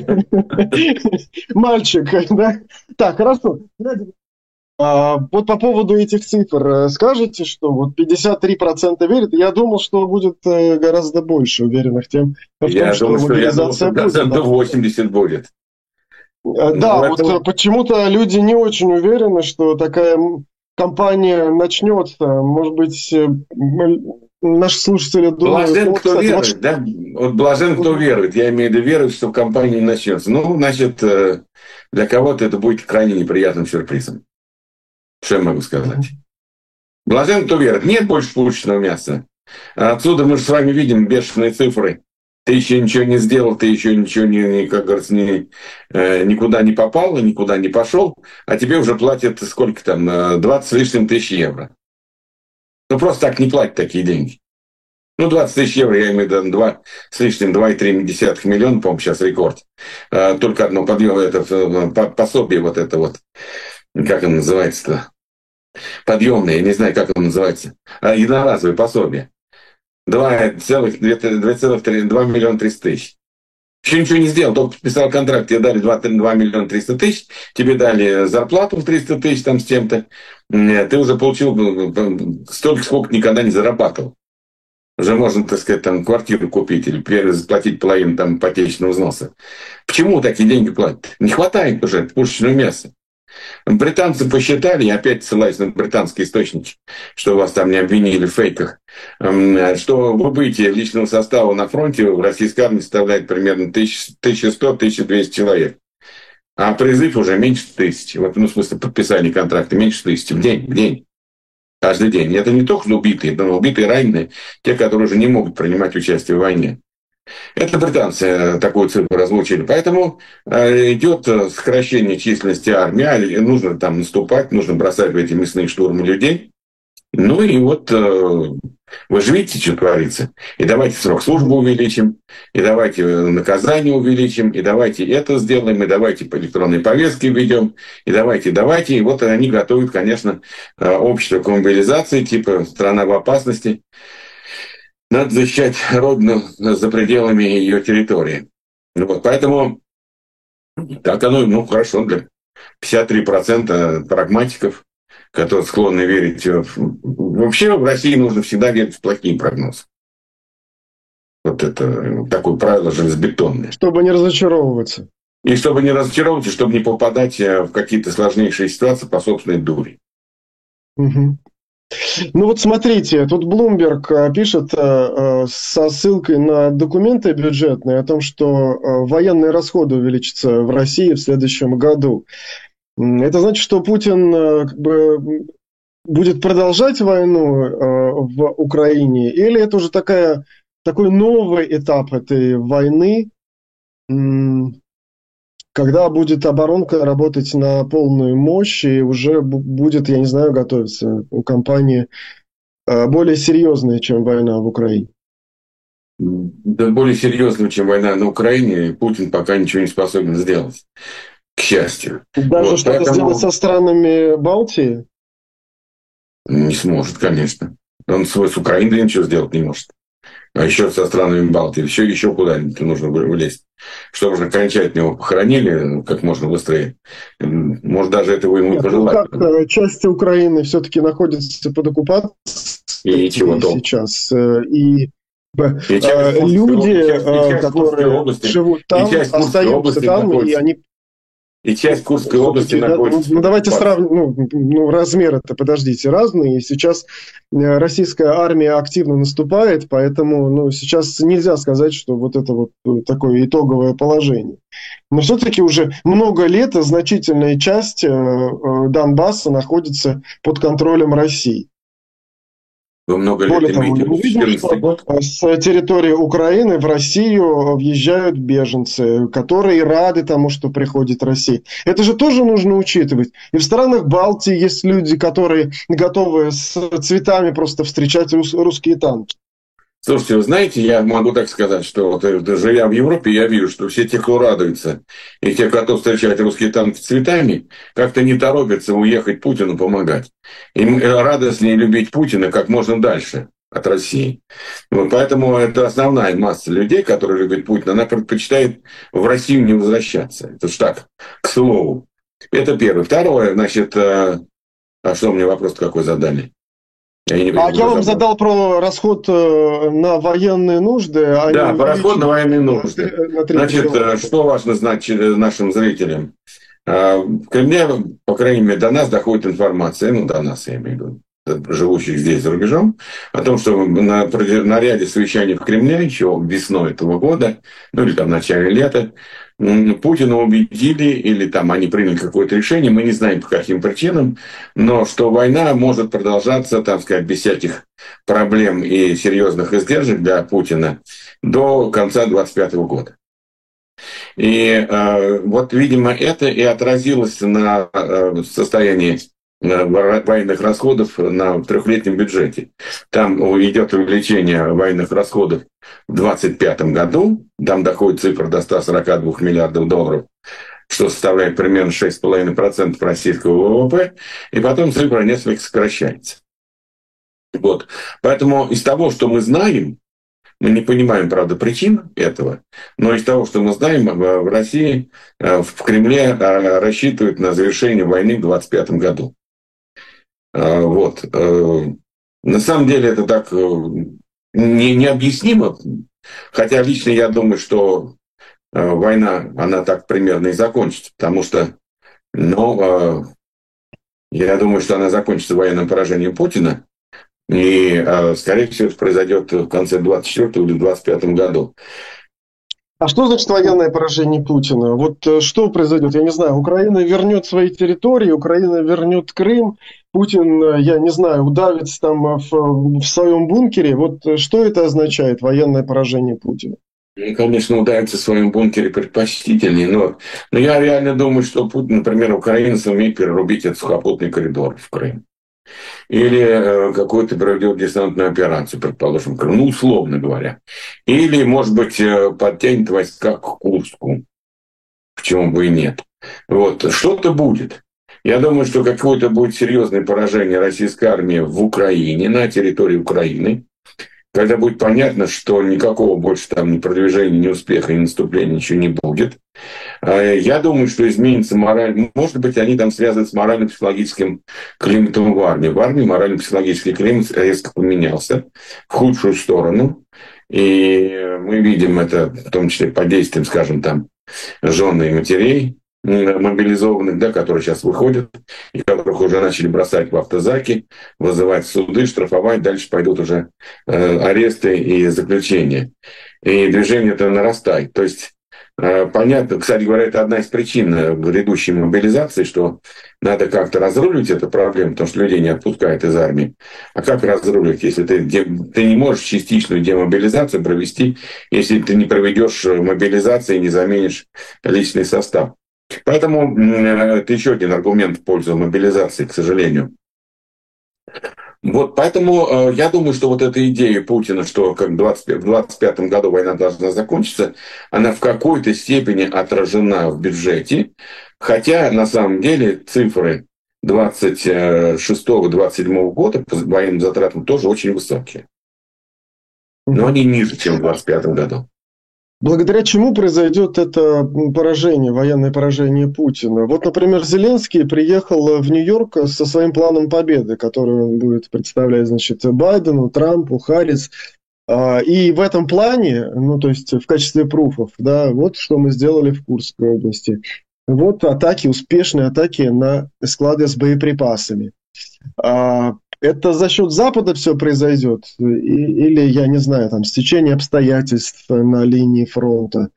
Мальчик, да? Так, хорошо. А, вот по поводу этих цифр скажете, что вот пятьдесят три процента верят. Я думал, что будет гораздо больше уверенных тем, в я том, что думаю, что я думал, что процентов восемьдесят будет. Да, ну, вот это... почему-то люди не очень уверены, что такая кампания начнется. Может быть, наши слушатели думают... Блажен, ну, кто кстати, верует, вот... да? Вот блажен, кто верует. Я имею в виду верует, что кампания не начнется. Ну, значит, для кого-то это будет крайне неприятным сюрпризом. Что я могу сказать? Блажен, кто верит. Нет больше пушечного мяса. Отсюда мы же с вами видим бешеные цифры. Ты еще ничего не сделал, ты еще ничего не, как говорится, не, никуда не попал, никуда не пошел, а тебе уже платят сколько там, двадцать с лишним тысяч евро. Ну, просто так не платят такие деньги. Ну, двадцать тысяч евро, я имею в виду два с лишним, два и три миллиона, по-моему, сейчас рекорд. Только одно подъем, это пособие вот это вот, как оно называется-то? Подъемное, я не знаю, как оно называется. Единоразовое пособие. два миллиона триста тысяч. Еще ничего не сделал, только подписал контракт, тебе дали два миллиона триста тысяч, тебе дали зарплату в триста тысяч там с тем-то, ты уже получил столько, сколько никогда не зарабатывал. Уже можно, так сказать, там квартиру купить или заплатить половину там ипотечного взноса. Почему такие деньги платят? Не хватает уже пушечного мяса. Британцы посчитали, я опять ссылаюсь на британские источники, что вас там не обвинили в фейках, что выбытие личного состава на фронте в российской армии составляет примерно тысяча сто - тысяча двести человек. А призыв уже меньше тысячи. Вот, ну, в смысле, подписание контракта меньше тысячи в день, в день. Каждый день. И это не только убитые, но убитые, раненые, те, которые уже не могут принимать участие в войне. Это британцы такую цифру озвучили. Поэтому идет сокращение численности армии, нужно там наступать, нужно бросать в эти мясные штурмы людей. Ну и вот вы же видите, что творится. И давайте срок службы увеличим, и давайте наказание увеличим, и давайте это сделаем, и давайте по электронной повестке введем, и давайте, давайте. И вот они готовят, конечно, общество к мобилизации, типа страна в опасности. Надо защищать Родину за пределами ее территории. Вот, поэтому так оно, ну, хорошо, для пятьдесят три процента прагматиков, которые склонны верить. В... Вообще в России нужно всегда верить в плохие прогнозы. Вот это такое правило железобетонное. Чтобы не разочаровываться. И чтобы не разочаровываться, чтобы не попадать в какие-то сложнейшие ситуации по собственной дуре. Угу. Ну вот смотрите, тут Bloomberg пишет э, со ссылкой на документы бюджетные о том, что э, военные расходы увеличатся в России в следующем году. Это значит, что Путин э, как бы будет продолжать войну э, в Украине, или это уже такая, такой новый этап этой войны, когда будет оборонка работать на полную мощь, и уже будет, я не знаю, готовиться у компании более серьезная, чем война в Украине? Да, более серьезная, чем война на Украине, Путин пока ничего не способен сделать, к счастью. Даже вот, что-то поэтому... сделать со странами Балтии? Не сможет, конечно. Он с Украиной ничего сделать не может. А еще со странами Балтии, еще, еще куда-нибудь нужно влезть. Чтобы уже окончательно его похоронили как можно быстрее. Может, даже этого ему пожелать. Ну как, часть Украины все-таки находится под оккупацией и чего сейчас. И, и часть люди, часть которые области, живут там, остаются там, и они... И часть Курской области да, находится. Ну, давайте сравним, ну, ну, размеры-то, подождите, разные. И сейчас российская армия активно наступает, поэтому ну, сейчас нельзя сказать, что вот это вот такое итоговое положение. Но все-таки уже много лет значительная часть Донбасса находится под контролем России. Вы много Более лет того, имеете мы видим, что с территории Украины в Россию въезжают беженцы, которые рады тому, что приходит Россия. Это же тоже нужно учитывать. И в странах Балтии есть люди, которые готовы с цветами просто встречать рус- русские танки. Слушайте, вы знаете, я могу так сказать, что вот, живя в Европе, я вижу, что все те, кто радуется, и те, кто встречает русские танки цветами, как-то не торопятся уехать Путину помогать. Им радостнее любить Путина как можно дальше от России. Вот поэтому это основная масса людей, которые любят Путина, она предпочитает в Россию не возвращаться. Это ж так, к слову. Это первое. Второе, значит, а что мне вопрос какой задали? Я не а я вам задал про расход на военные нужды. А да, про расход на военные нужды. На Значит, миллиона. Что важно знать нашим зрителям? В Кремле, по крайней мере, до нас доходит информация, ну, до нас, я имею в виду, живущих здесь за рубежом, о том, что на, на ряде совещаний в Кремле еще весной этого года, ну или там в начале лета, Путина убедили, или там они приняли какое-то решение, мы не знаем по каким причинам, но что война может продолжаться, так сказать, без всяких проблем и серьезных издержек для Путина до конца двадцать пятого года. И э, вот, видимо, это и отразилось на э, состоянии военных расходов на трехлетнем бюджете. Там идет увеличение военных расходов в двадцать пятом году, там доходит цифра до ста сорока двух миллиардов долларов, что составляет примерно шесть целых пять десятых процента российского ВВП, и потом цифра несколько сокращается. Вот. Поэтому из того, что мы знаем, мы не понимаем, правда, причин этого, но из того, что мы знаем, в России, в Кремле рассчитывают на завершение войны в двадцать пятом году. Вот. На самом деле это так не, необъяснимо, хотя лично я думаю, что война, она так примерно и закончится, потому что, ну, я думаю, что она закончится военным поражением Путина, и, скорее всего, это произойдет в конце двадцать четвёртого или двадцать пятом году. А что значит военное поражение Путина? Вот что произойдет? Я не знаю, Украина вернет свои территории, Украина вернет Крым, Путин, я не знаю, удавится там в, в своем бункере. Вот что это означает, военное поражение Путина? Ну, конечно, удавиться в своем бункере предпочтительнее, но, но я реально думаю, что Путин, например, Украина сумеет перерубить этот сухопутный коридор в Крым. Или э, какую-то проведет десантную операцию, предположим, ну, условно говоря. Или, может быть, э, подтянет войска к Курску, почему бы и нет. Вот, что-то будет. Я думаю, что какое-то будет серьезное поражение российской армии в Украине, на территории Украины, когда будет понятно, что никакого больше там ни продвижения, ни успеха, ни наступления ничего не будет. Я думаю, что изменится мораль. Может быть, они там связаны с морально-психологическим климатом в армии. В армии морально-психологический климат резко поменялся в худшую сторону. И мы видим это в том числе под действием, скажем, там, жен и матерей мобилизованных, да, которые сейчас выходят, и которых уже начали бросать в автозаки, вызывать суды, штрафовать, дальше пойдут уже э, аресты и заключения. И движение это нарастает. То есть э, понятно, кстати говоря, это одна из причин грядущей мобилизации, что надо как-то разруливать эту проблему, потому что людей не отпускают из армии. А как разруливать, если ты, ты не можешь частичную демобилизацию провести, если ты не проведешь мобилизацию и не заменишь личный состав? Поэтому это еще один аргумент в пользу мобилизации, к сожалению. Вот, поэтому я думаю, что вот эта идея Путина, что как в двадцать пятом году война должна закончиться, она в какой-то степени отражена в бюджете, хотя на самом деле цифры двадцать шестого — двадцать седьмого года по военным затратам тоже очень высокие. Но они ниже, чем в двадцать пятом году. Благодаря чему произойдет это поражение, военное поражение Путина? Вот, например, Зеленский приехал в Нью-Йорк со своим планом победы, который он будет представлять, значит, Байдену, Трампу, Харрис. И в этом плане, ну, то есть в качестве пруфов, да, вот что мы сделали в Курской области. Вот атаки, успешные атаки на склады с боеприпасами. Это за счет Запада все произойдет? Или, я не знаю, там, стечение обстоятельств на линии фронта?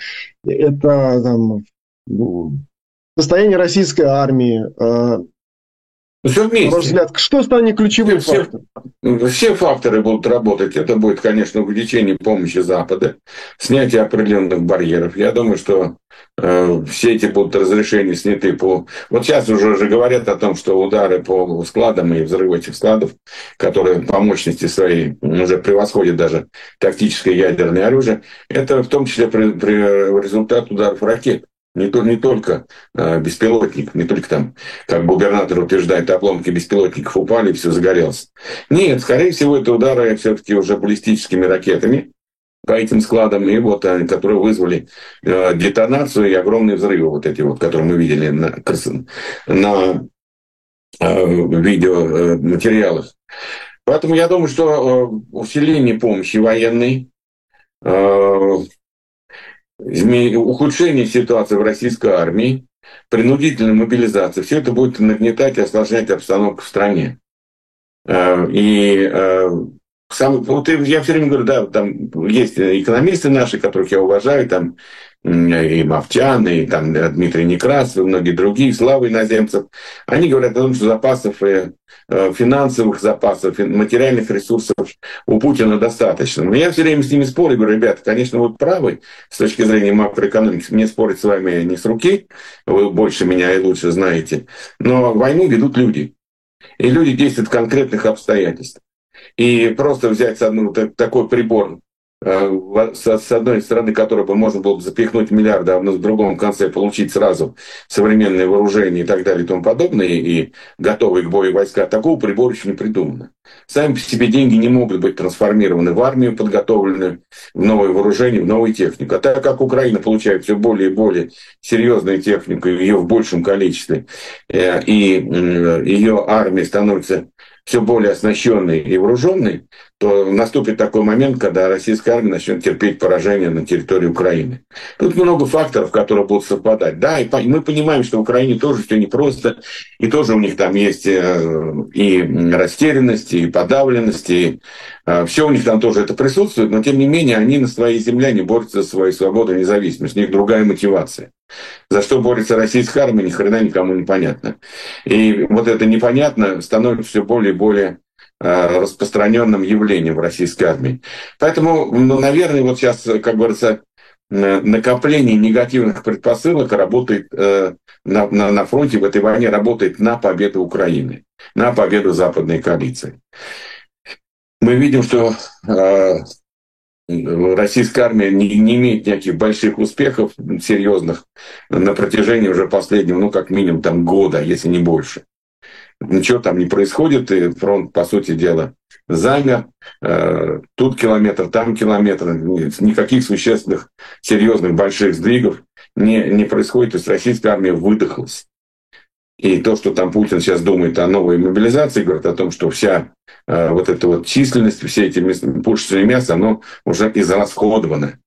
Это там, состояние российской армии? Ну, все вместе. На ваш взгляд, что станет ключевым все, фактором? Все факторы будут работать. Это будет, конечно, увеличение помощи Запада, снятие определенных барьеров. Я думаю, что э, все эти будут разрешения сняты по... Вот сейчас уже, уже говорят о том, что удары по складам и взрывы этих складов, которые по мощности своей уже превосходят даже тактическое ядерное оружие, это в том числе при, при результат ударов ракет. Не, то, не только э, беспилотник, не только там, как губернатор утверждает, обломки беспилотников упали, и все загорелось. Нет, скорее всего, это удары все-таки уже баллистическими ракетами по этим складам, и вот они, которые вызвали э, детонацию и огромные взрывы, вот эти вот, которые мы видели на, на э, видеоматериалах. Поэтому я думаю, что э, усиление помощи военной, э, ухудшение ситуации в российской армии, принудительная мобилизация, все это будет нагнетать и осложнять обстановку в стране. И сам, вот я все время говорю, да, там есть экономисты наши, которых я уважаю, там и Мовчан, и там Дмитрий Некрасов, и многие другие, Слава Иноземцев. Они говорят о том, что запасов, финансовых запасов, материальных ресурсов у Путина достаточно. Но я все время с ними спорю, говорю, ребята, конечно, вы правы с точки зрения макроэкономики. Мне спорить с вами не с руки, вы больше меня и лучше знаете. Но войну ведут люди. И люди действуют в конкретных обстоятельствах. И просто взять одну, такой прибор, с одной стороны, который бы можно было бы запихнуть миллиарды, а на другом конце получить сразу современное вооружение и так далее и тому подобное, и готовые к бою войска, такого прибора еще не придумано. Сами по себе деньги не могут быть трансформированы в армию, подготовлены в новое вооружение, в новую технику. А так как Украина получает все более и более серьезную технику, ее в большем количестве, и ее армия становится все более оснащенной и вооруженной, то наступит такой момент, когда российская армия начнет терпеть поражение на территории Украины. Тут много факторов, которые будут совпадать. Да, и мы понимаем, что в Украине тоже все непросто, и тоже у них там есть и растерянность, и подавленность, и все у них там тоже это присутствует, но тем не менее они на своей земле не борются за свою свободу и независимость. У них другая мотивация. За что борется российская армия, ни хрена никому не понятно. И вот это непонятно становится все более и более э, распространенным явлением в российской армии. Поэтому, ну, наверное, вот сейчас, как говорится, накопление негативных предпосылок работает э, на, на, на фронте в этой войне, работает на победу Украины, на победу западной коалиции. Мы видим, что э, российская армия не, не имеет никаких больших успехов серьезных на протяжении уже последнего, ну, как минимум, там, года, если не больше. Ничего там не происходит, и фронт, по сути дела, замер. Тут километр, там километр. Никаких существенных, серьезных, больших сдвигов не, не происходит. То есть российская армия выдохлась. И то, что там Путин сейчас думает о новой мобилизации, говорит о том, что вся э, вот эта вот численность, все эти пушечные мяса, оно уже израсходовано.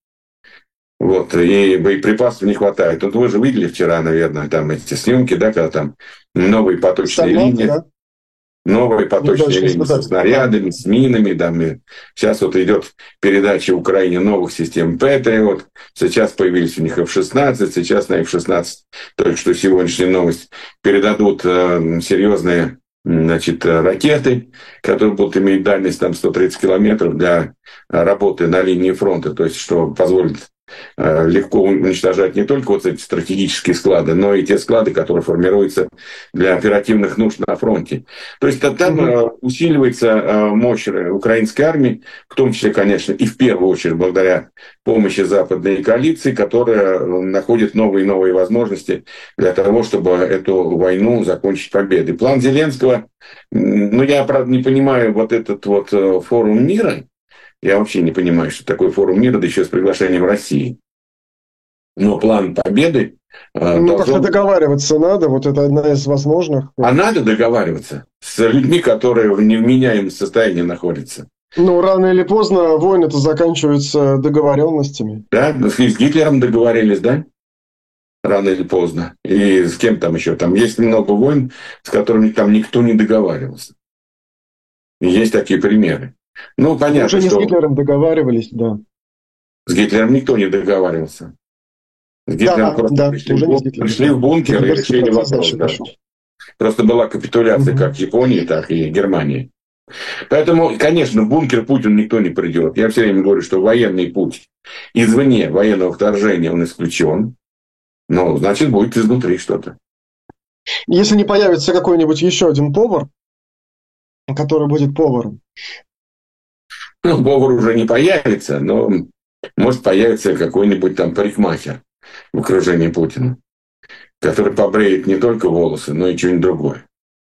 Вот, и боеприпасов не хватает. Вот вы же видели вчера, наверное, там эти съемки, да, когда там новые поточные Станок, линии, да? новые поточные линии со снарядами, с минами, да, и сейчас вот идет передача Украине новых систем Патриот, сейчас появились у них эф шестнадцать, сейчас на эф шестнадцать, только что сегодняшняя новость, передадут э, серьезные, значит, ракеты, которые будут иметь дальность там сто тридцать километров для работы на линии фронта, то есть что позволит легко уничтожать не только вот эти стратегические склады, но и те склады, которые формируются для оперативных нужд на фронте. То есть там mm-hmm. усиливается мощь украинской армии, в том числе, конечно, и в первую очередь благодаря помощи западной коалиции, которая находит новые и новые возможности для того, чтобы эту войну закончить победой. План Зеленского, ну, я, правда, не понимаю вот этот вот форум мира. Я вообще не понимаю, что такое форум мира, да еще с приглашением России. Но план победы... Ну, должен... как-то договариваться надо, вот это одна из возможных. А надо договариваться с людьми, которые в невменяемом состоянии находятся. Ну, рано или поздно войны-то заканчиваются договоренностями. Да, с Гитлером договорились, да? Рано или поздно. И с кем там еще? Там есть много войн, с которыми там никто не договаривался. И есть такие примеры. Ну, понятно, уже не что... с Гитлером договаривались, да. С Гитлером никто не договаривался. С Гитлером да, просто да, пришли, уже в, не с Гитлером. пришли в бункер и решили вопрос. Да. Просто была капитуляция Мгм. как Японии, так и Германии. Поэтому, конечно, в бункер Путин никто не придет. Я все время говорю, что военный путь извне военного вторжения, он исключен. Но, значит, будет изнутри что-то. Если не появится какой-нибудь еще один повар, который будет поваром. Ну, повар уже не появится, но может появиться какой-нибудь там парикмахер в окружении Путина, который побреет не только волосы, но и что-нибудь другое.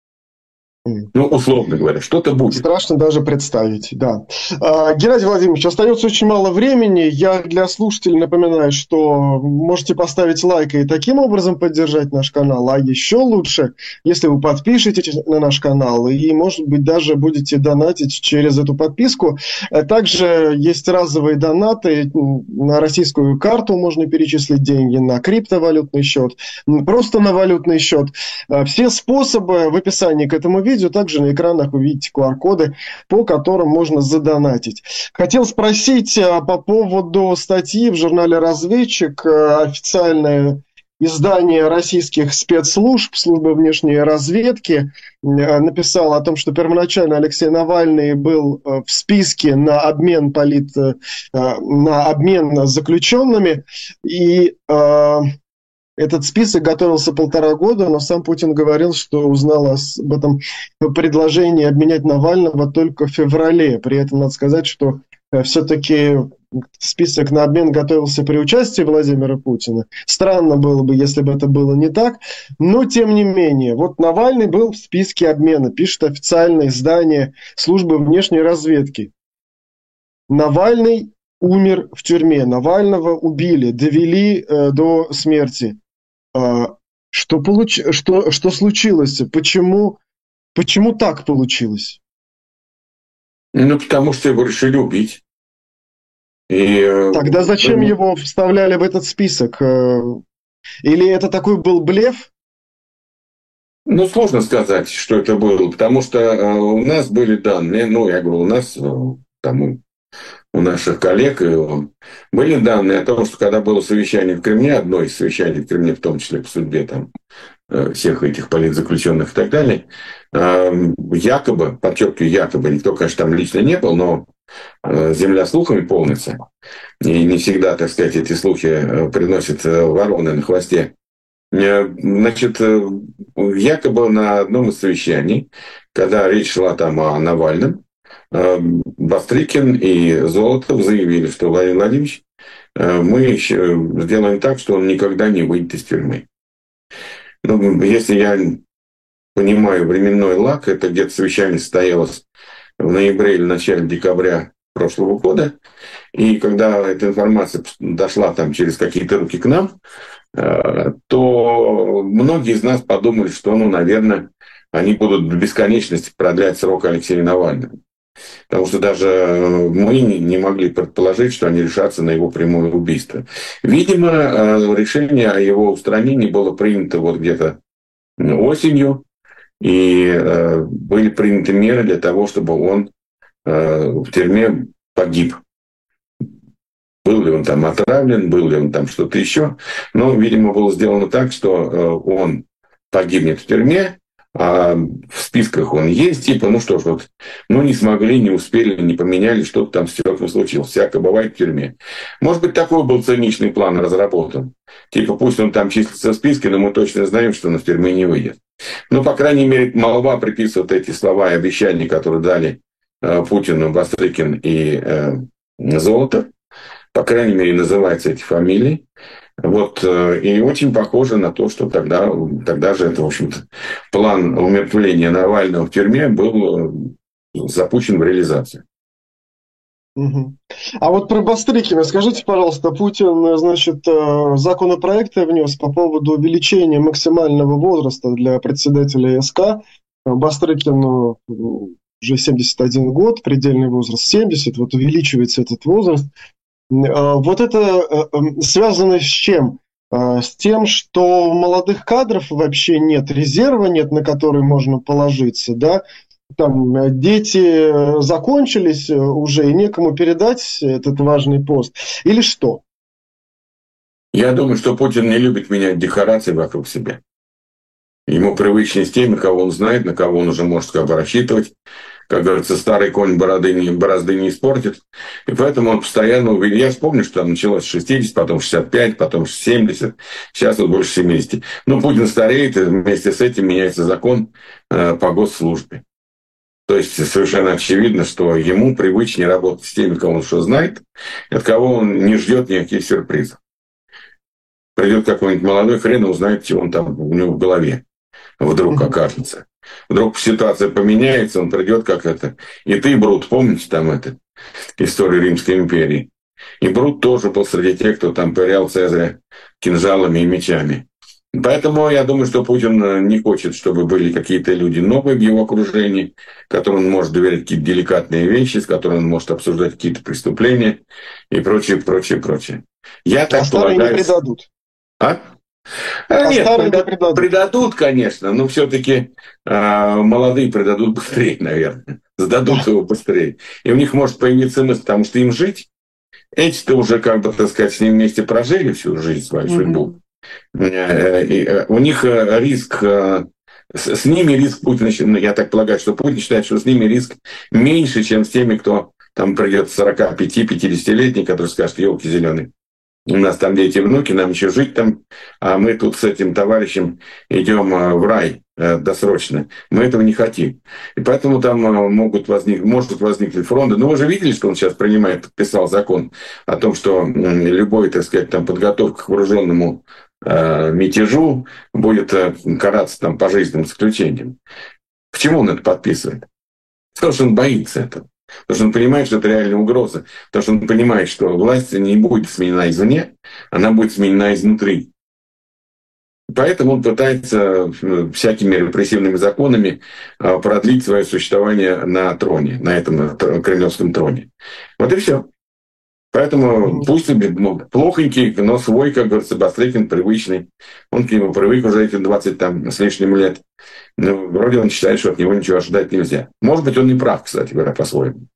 М. Ну, условно говоря, что-то будет. Страшно даже представить, да. А, Геннадий Владимирович, остается очень мало времени. Я для слушателей напоминаю, что можете поставить лайк и таким образом поддержать наш канал. А еще лучше, если вы подпишетесь на наш канал и, может быть, даже будете донатить через эту подписку. Также есть разовые донаты. На российскую карту можно перечислить деньги, на криптовалютный счет, просто на валютный счет. Все способы в описании к этому видео. Также на экранах вы видите ку ар коды, по которым можно задонатить. Хотел спросить по поводу статьи в журнале «Разведчик». Официальное издание российских спецслужб, службы внешней разведки, написало о том, что первоначально Алексей Навальный был в списке на обмен, полит, на обмен заключенными. И этот список готовился полтора года, но сам Путин говорил, что узнал об этом предложении обменять Навального только в феврале. При этом надо сказать, что все-таки список на обмен готовился при участии Владимира Путина. Странно было бы, если бы это было не так. Но, тем не менее, вот Навальный был в списке обмена, пишет официальное издание службы внешней разведки. Навальный умер в тюрьме. Навального убили, довели э, до смерти. Что, получ... что, что случилось? Почему, почему так получилось? Ну, потому что его решили убить. И... Тогда зачем ну... его вставляли в этот список? Или это такой был блеф? Ну, сложно сказать, что это было, потому что у нас были данные, ну, я говорю, у нас, там, у наших коллег были данные о том, что когда было совещание в Кремле, одно из совещаний в Кремле, в том числе по судьбе там, всех этих политзаключенных и так далее, якобы, подчеркиваю, якобы, никто, конечно, там лично не был, но земля слухами полнится, и не всегда, так сказать, эти слухи приносят вороны на хвосте. Значит, якобы на одном из совещаний, когда речь шла там о Навальном, Бастрыкин и Золотов заявили, что Владимир Владимирович, мы еще сделаем так, что он никогда не выйдет из тюрьмы. Ну, если я понимаю временной лаг, это где-то совещание состоялось в ноябре или начале декабря прошлого года, и когда эта информация дошла там через какие-то руки к нам, то многие из нас подумали, что, ну, наверное, они будут до бесконечности продлять срок Алексея Навального. Потому что даже мы не могли предположить, что они решатся на его прямое убийство. Видимо, решение о его устранении было принято вот где-то осенью, и были приняты меры для того, чтобы он в тюрьме погиб. Был ли он там отравлен, был ли он там что-то еще. Но, видимо, было сделано так, что он погибнет в тюрьме, а в списках он есть, типа, ну что ж, вот, ну не смогли, не успели, не поменяли, что-то там с человеком случилось. Всякое бывает в тюрьме. Может быть, такой был циничный план разработан. Типа, пусть он там числится в списке, но мы точно знаем, что он в тюрьме не выйдет. Ну, по крайней мере, молва приписывает эти слова и обещания, которые дали э, Путину, Бастрыкин и э, Золотов. По крайней мере, называются эти фамилии. Вот, и очень похоже на то, что тогда, тогда же это, в общем-то, план умертвления Навального в тюрьме был запущен в реализацию. Угу. А вот про Бастрыкина скажите, пожалуйста, Путин, значит, законопроекты внес по поводу увеличения максимального возраста для председателя СК. Бастрыкину уже семьдесят один год, предельный возраст семьдесят, вот увеличивается этот возраст. Вот это связано с чем? С тем, что молодых кадров вообще нет, резерва нет, на который можно положиться, да? Там дети закончились уже, и некому передать этот важный пост. Или что? Я думаю, что Путин не любит менять декорации вокруг себя. Ему привычнее с теми, кого он знает, на кого он уже может как бы рассчитывать. Как говорится, старый конь бороды не, борозды не испортит. И поэтому он постоянно... Я вспомню, что там началось с шестидесяти, потом шестьдесят пять, потом семьдесят, сейчас вот больше семидесяти. Но Путин стареет, и вместе с этим меняется закон э, по госслужбе. То есть совершенно очевидно, что ему привычнее работать с теми, кого он что знает, от кого он не ждет никаких сюрпризов. Придет какой-нибудь молодой хрен и узнает, чего он там у него в голове вдруг окажется. Вдруг ситуация поменяется, он придет как это. И ты, Брут, помните там это, историю Римской империи? И Брут тоже был среди тех, кто там пырял Цезаря кинжалами и мечами. Поэтому я думаю, что Путин не хочет, чтобы были какие-то люди новые в его окружении, которым он может доверять какие-то деликатные вещи, с которыми он может обсуждать какие-то преступления и прочее, прочее, прочее. Я а так старые полагаю... не предадут. А? А Нет, старые предадут, предадут. предадут, конечно, но все-таки э, молодые предадут быстрее, наверное. Сдадут его быстрее. И у них может появиться мысль, потому что им жить. Эти-то уже, как бы, так сказать, с ним вместе прожили всю жизнь, свою mm-hmm. судьбу. И у них риск, с ними риск Путина, я так полагаю, что Путин считает, что с ними риск меньше, чем с теми, кто там придет сорок пять-пятидесятилетний, который скажет: елки зеленые, у нас там дети, внуки, нам еще жить там, а мы тут с этим товарищем идем в рай досрочно. Мы этого не хотим. И поэтому там могут возник, может возникнуть фронты. Но вы же видели, что он сейчас принимает, подписал закон о том, что любой, так сказать, там, подготовка к вооруженному э, мятежу будет э, караться там пожизненным заключением. Почему он это подписывает? Потому что он боится этого. Потому что он понимает, что это реальная угроза. Потому что он понимает, что власть не будет сменена извне, она будет сменена изнутри. Поэтому он пытается всякими репрессивными законами продлить свое существование на троне, на этом кремлевском троне. Вот и все. Поэтому пусть плохонький, но свой, как говорится, Бастрыкин, привычный. Он к нему привык уже эти двадцать там, с лишним лет. Но вроде он считает, что от него ничего ожидать нельзя. Может быть, он не прав, кстати говоря, по-своему.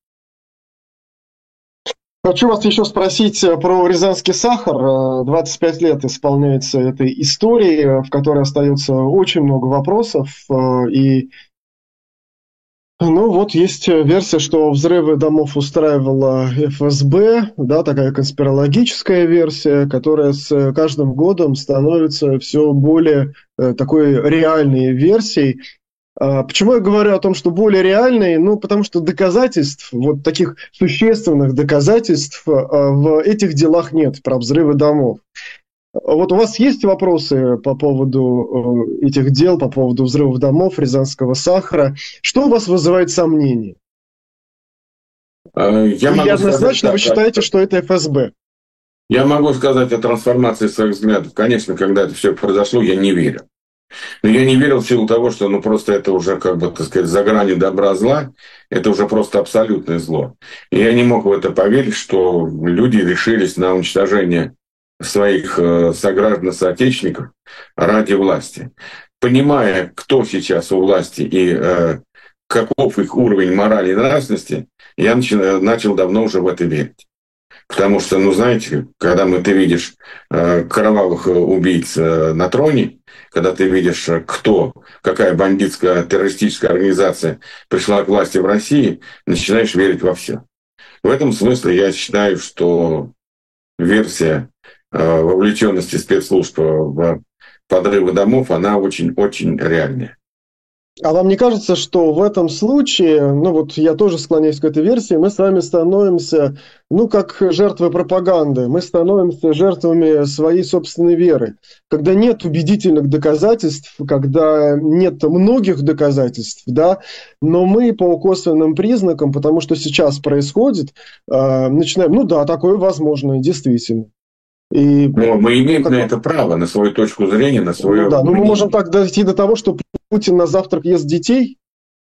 Хочу вас еще спросить про рязанский сахар. двадцать пять лет исполняется этой истории, в которой остается очень много вопросов. И, ну, вот есть версия, что взрывы домов устраивала эф эс бэ, да, такая конспирологическая версия, которая с каждым годом становится все более такой реальной версией. Почему я говорю о том, что более реальные? Ну, потому что доказательств, вот таких существенных доказательств в этих делах нет про взрывы домов. Вот у вас есть вопросы по поводу этих дел, по поводу взрывов домов, рязанского сахара? Что у вас вызывает сомнения? Я И однозначно сказать, вы считаете, так, что это эф эс бэ? Я могу сказать о трансформации своих взглядов. Конечно, когда это все произошло, я не верил. Но я не верил в силу того, что ну, просто это уже, как бы, так сказать, за гранью добра-зла, это уже просто абсолютное зло. И я не мог в это поверить, что люди решились на уничтожение своих э, сограждан-соотечественников ради власти. Понимая, кто сейчас у власти и э, каков их уровень морали и нравственности, я начал, начал давно уже в это верить. Потому что, ну, знаете, когда мы, ты видишь э, кровавых убийц э, на троне, когда ты видишь, кто, какая бандитская террористическая организация пришла к власти в России, начинаешь верить во все. В этом смысле я считаю, что версия э, вовлеченности спецслужб в подрывы домов, она очень-очень реальная. А вам не кажется, что в этом случае, ну вот я тоже склоняюсь к этой версии, мы с вами становимся, ну как жертвы пропаганды, мы становимся жертвами своей собственной веры. Когда нет убедительных доказательств, когда нет многих доказательств, да, но мы по косвенным признакам, потому что сейчас происходит, э, начинаем, ну да, такое возможно, действительно. И, но мы имеем ну, на это право, на свою точку зрения, на свое... Ну, да, но мы можем так дойти до того, что Путин на завтрак ест детей?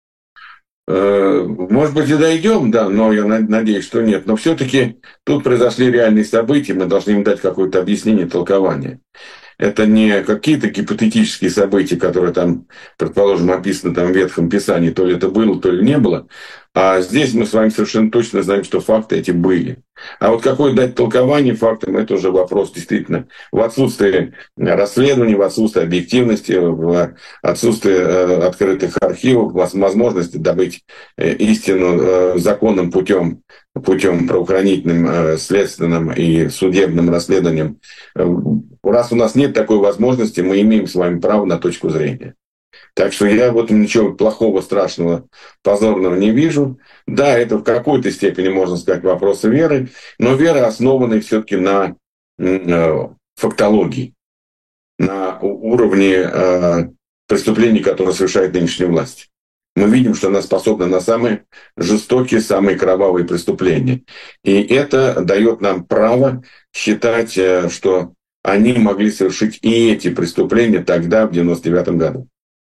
Может быть, и дойдем, да, но я надеюсь, что нет. Но все-таки тут произошли реальные события, мы должны им дать какое-то объяснение, толкование. это не какие-то гипотетические события, которые там, предположим, описаны там в Ветхом Писании, то ли это было, то ли не было. А здесь мы с вами совершенно точно знаем, что факты эти были. А вот какое дать толкование фактам, это уже вопрос действительно в отсутствии расследований, в отсутствии объективности, в отсутствии открытых архивов, возможности добыть истину законным путем, путем правоохранительным, следственным и судебным расследованием. Раз у нас нет такой возможности, мы имеем с вами право на точку зрения. Так что я в этом ничего плохого, страшного, позорного не вижу. Да, это в какой-то степени, можно сказать, вопросы веры, но вера основана все-таки на э, фактологии, на уровне э, преступлений, которые совершает нынешняя власть. Мы видим, что она способна на самые жестокие, самые кровавые преступления. И это дает нам право считать, э, что они могли совершить и эти преступления тогда, в девяносто девятом году.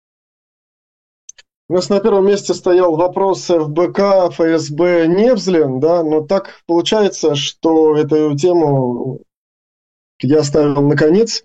У нас на первом месте стоял вопрос эф бэ ка, эф эс бэ Невзлин, да, но так получается, что эту тему я оставил наконец.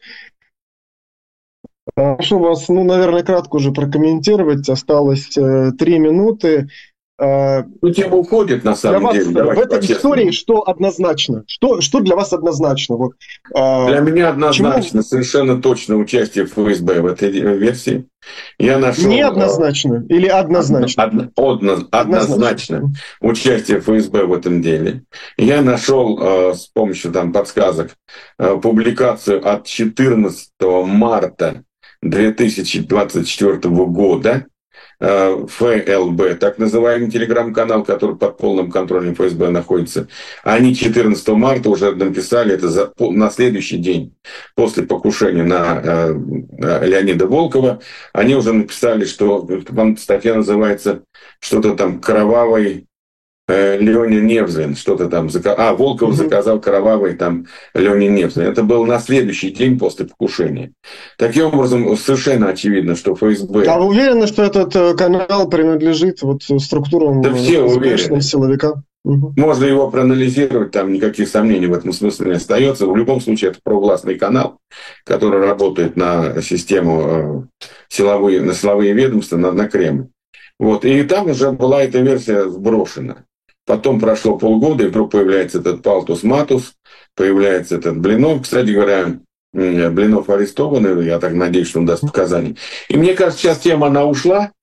Прошу вас, ну, наверное, кратко уже прокомментировать, осталось э, три минуты. Ну, тема уходит, на самом для деле. Вас в этой истории что однозначно? Что, что для вас однозначно? Вот, для э, меня однозначно, почему? Совершенно точно участие эф эс бэ в этой версии. Я нашел... Неоднозначно или однозначно? Одно, одно, однозначно, однозначно участие эф эс бэ в этом деле. Я нашел э, с помощью там, подсказок э, публикацию от четырнадцатого марта две тысячи двадцать четвёртого года, эф эл бэ, так называемый телеграм-канал, который под полным контролем эф эс бэ находится. Они четырнадцатого марта уже написали это за, на следующий день после покушения на э, Леонида Волкова. Они уже написали, что статья называется что-то там «Кровавый э, Леонид Невзлин», что-то там. А, Волков заказал кровавый там Леонид Невзлин. Это было на следующий день после покушения. Таким образом, совершенно очевидно, что эф эс бэ... А вы уверены, что этот канал принадлежит вот структурам да все уверены. Силовика? Угу. Можно его проанализировать, там никаких сомнений в этом смысле не остается. В любом случае, это провластный канал, который работает на систему силовые, на силовые ведомства, на, на Кремль. Вот. И там уже была эта версия сброшена. Потом прошло полгода, и вдруг появляется этот Палтус Матус, появляется этот Блинов. Кстати говоря, Блинов арестован, я так надеюсь, что он даст показания. И мне кажется, сейчас тема, она ушла,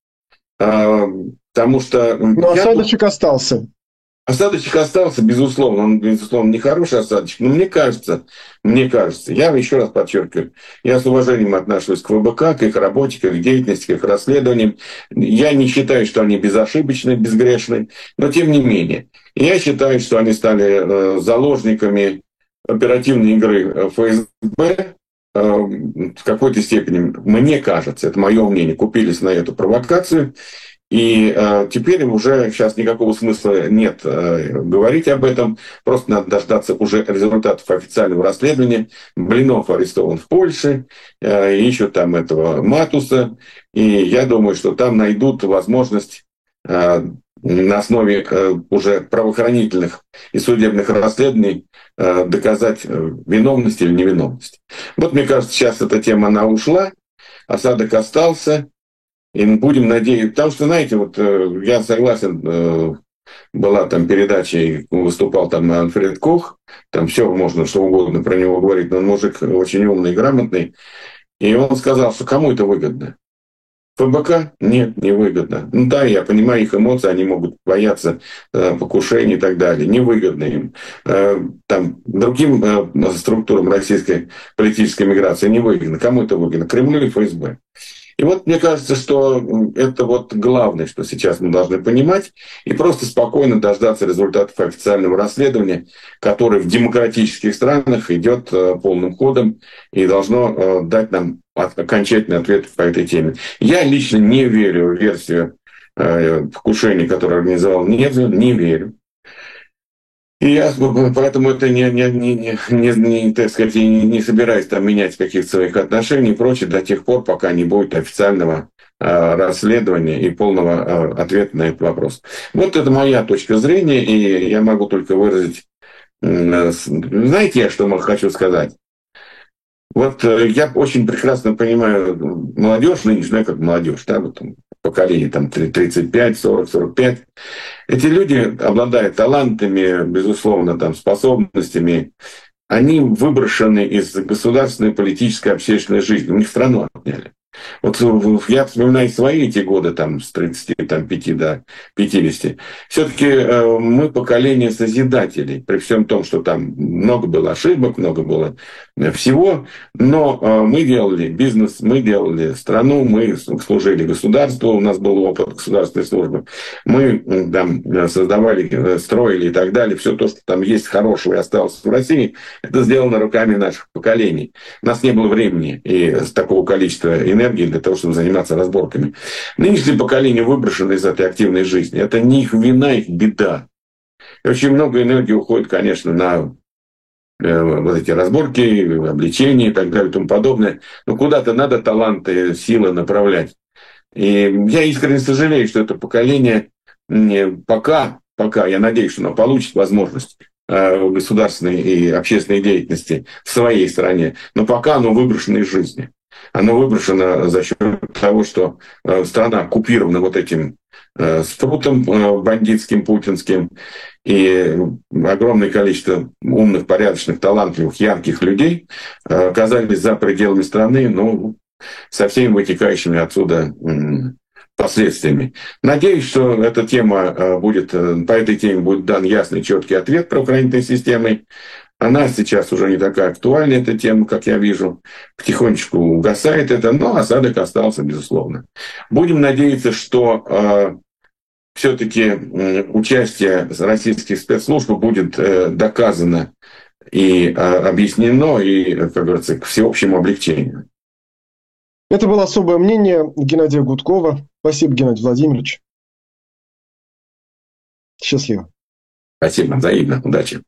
потому что... Но осадочек тут... остался. Осадочек остался, безусловно, он, безусловно, нехороший осадочек, но мне кажется, мне кажется, я еще раз подчеркиваю, я с уважением отношусь к вэ бэ ка, к их работе, к их деятельности, к их расследованиям. Я не считаю, что они безошибочны, безгрешны, но тем не менее. Я считаю, что они стали заложниками оперативной игры эф эс бэ, в какой-то степени, мне кажется, это мое мнение, купились на эту провокацию. И э, теперь уже сейчас никакого смысла нет э, говорить об этом. Просто надо дождаться уже результатов официального расследования. Блинов арестован в Польше, э, ищут там этого Матуса. И я думаю, что там найдут возможность э, на основе э, уже правоохранительных и судебных расследований э, доказать э, виновность или невиновность. Вот, мне кажется, сейчас эта тема, она ушла, осадок остался. И мы будем надеяться, потому что, знаете, вот я согласен, была там передача, и выступал там Альфред Кох, там все можно, что угодно про него говорить, но он мужик очень умный и грамотный, и он сказал, что кому это выгодно? эф бэ ка? Нет, не выгодно. Ну да, я понимаю их эмоции, они могут бояться покушений и так далее, невыгодно им. Там, другим структурам российской политической миграции невыгодно. Кому это выгодно? Кремлю и эф эс бэ. И вот мне кажется, что это вот главное, что сейчас мы должны понимать, и просто спокойно дождаться результатов официального расследования, которое в демократических странах идет полным ходом и должно дать нам окончательный ответ по этой теме. Я лично не верю в версию покушений, которую организовал Невзлин, не верю. И я поэтому это не, не, не, не, не, так сказать, не, не собираюсь там менять каких-то своих отношений и прочее до тех пор, пока не будет официального э, расследования и полного э, ответа на этот вопрос. Вот это моя точка зрения, и я могу только выразить... Э, знаете, я что хочу сказать? Вот я очень прекрасно понимаю молодежь нынешнюю, как молодежь, да, вот там, поколение там тридцать пять, сорок, сорок пять. Эти люди, обладая талантами, безусловно, там, способностями, они выброшены из государственной, политической, общественной жизни. У них страну отняли. Вот я вспоминаю свои эти годы, там, с тридцати пяти до пятидесяти. Все-таки э, мы поколение созидателей, при всем том, что там много было ошибок, много было всего, но э, мы делали бизнес, мы делали страну, мы служили государству, у нас был опыт государственной службы, мы там создавали, строили и так далее. Все то, что там есть хорошего и осталось в России, это сделано руками наших поколений. У нас не было времени и такого количества энергии для того, чтобы заниматься разборками. Нынешнее поколение выброшено из этой активной жизни. Это не их вина, их беда. И очень много энергии уходит, конечно, на э, вот эти разборки, обличения и так далее и тому подобное. Но куда-то надо таланты, силы направлять. И я искренне сожалею, что это поколение пока, пока, я надеюсь, что оно получит возможность государственной и общественной деятельности в своей стране, но пока оно выброшено из жизни. Оно выброшено за счет того, что страна оккупирована вот этим спрутом бандитским, путинским, и огромное количество умных, порядочных, талантливых, ярких людей оказались за пределами страны, но со всеми вытекающими отсюда последствиями. Надеюсь, что эта тема будет, по этой теме будет дан ясный, четкий ответ правоохранительной системой. Она сейчас уже не такая актуальна, эта тема, как я вижу. Потихонечку угасает это, но осадок остался, безусловно. Будем надеяться, что э, все-таки э, участие российских спецслужб будет э, доказано и э, объяснено, и, как говорится, к всеобщему облегчению. Это было особое мнение Геннадия Гудкова. Спасибо, Геннадий Владимирович. Счастливо. Спасибо, взаимно. Удачи.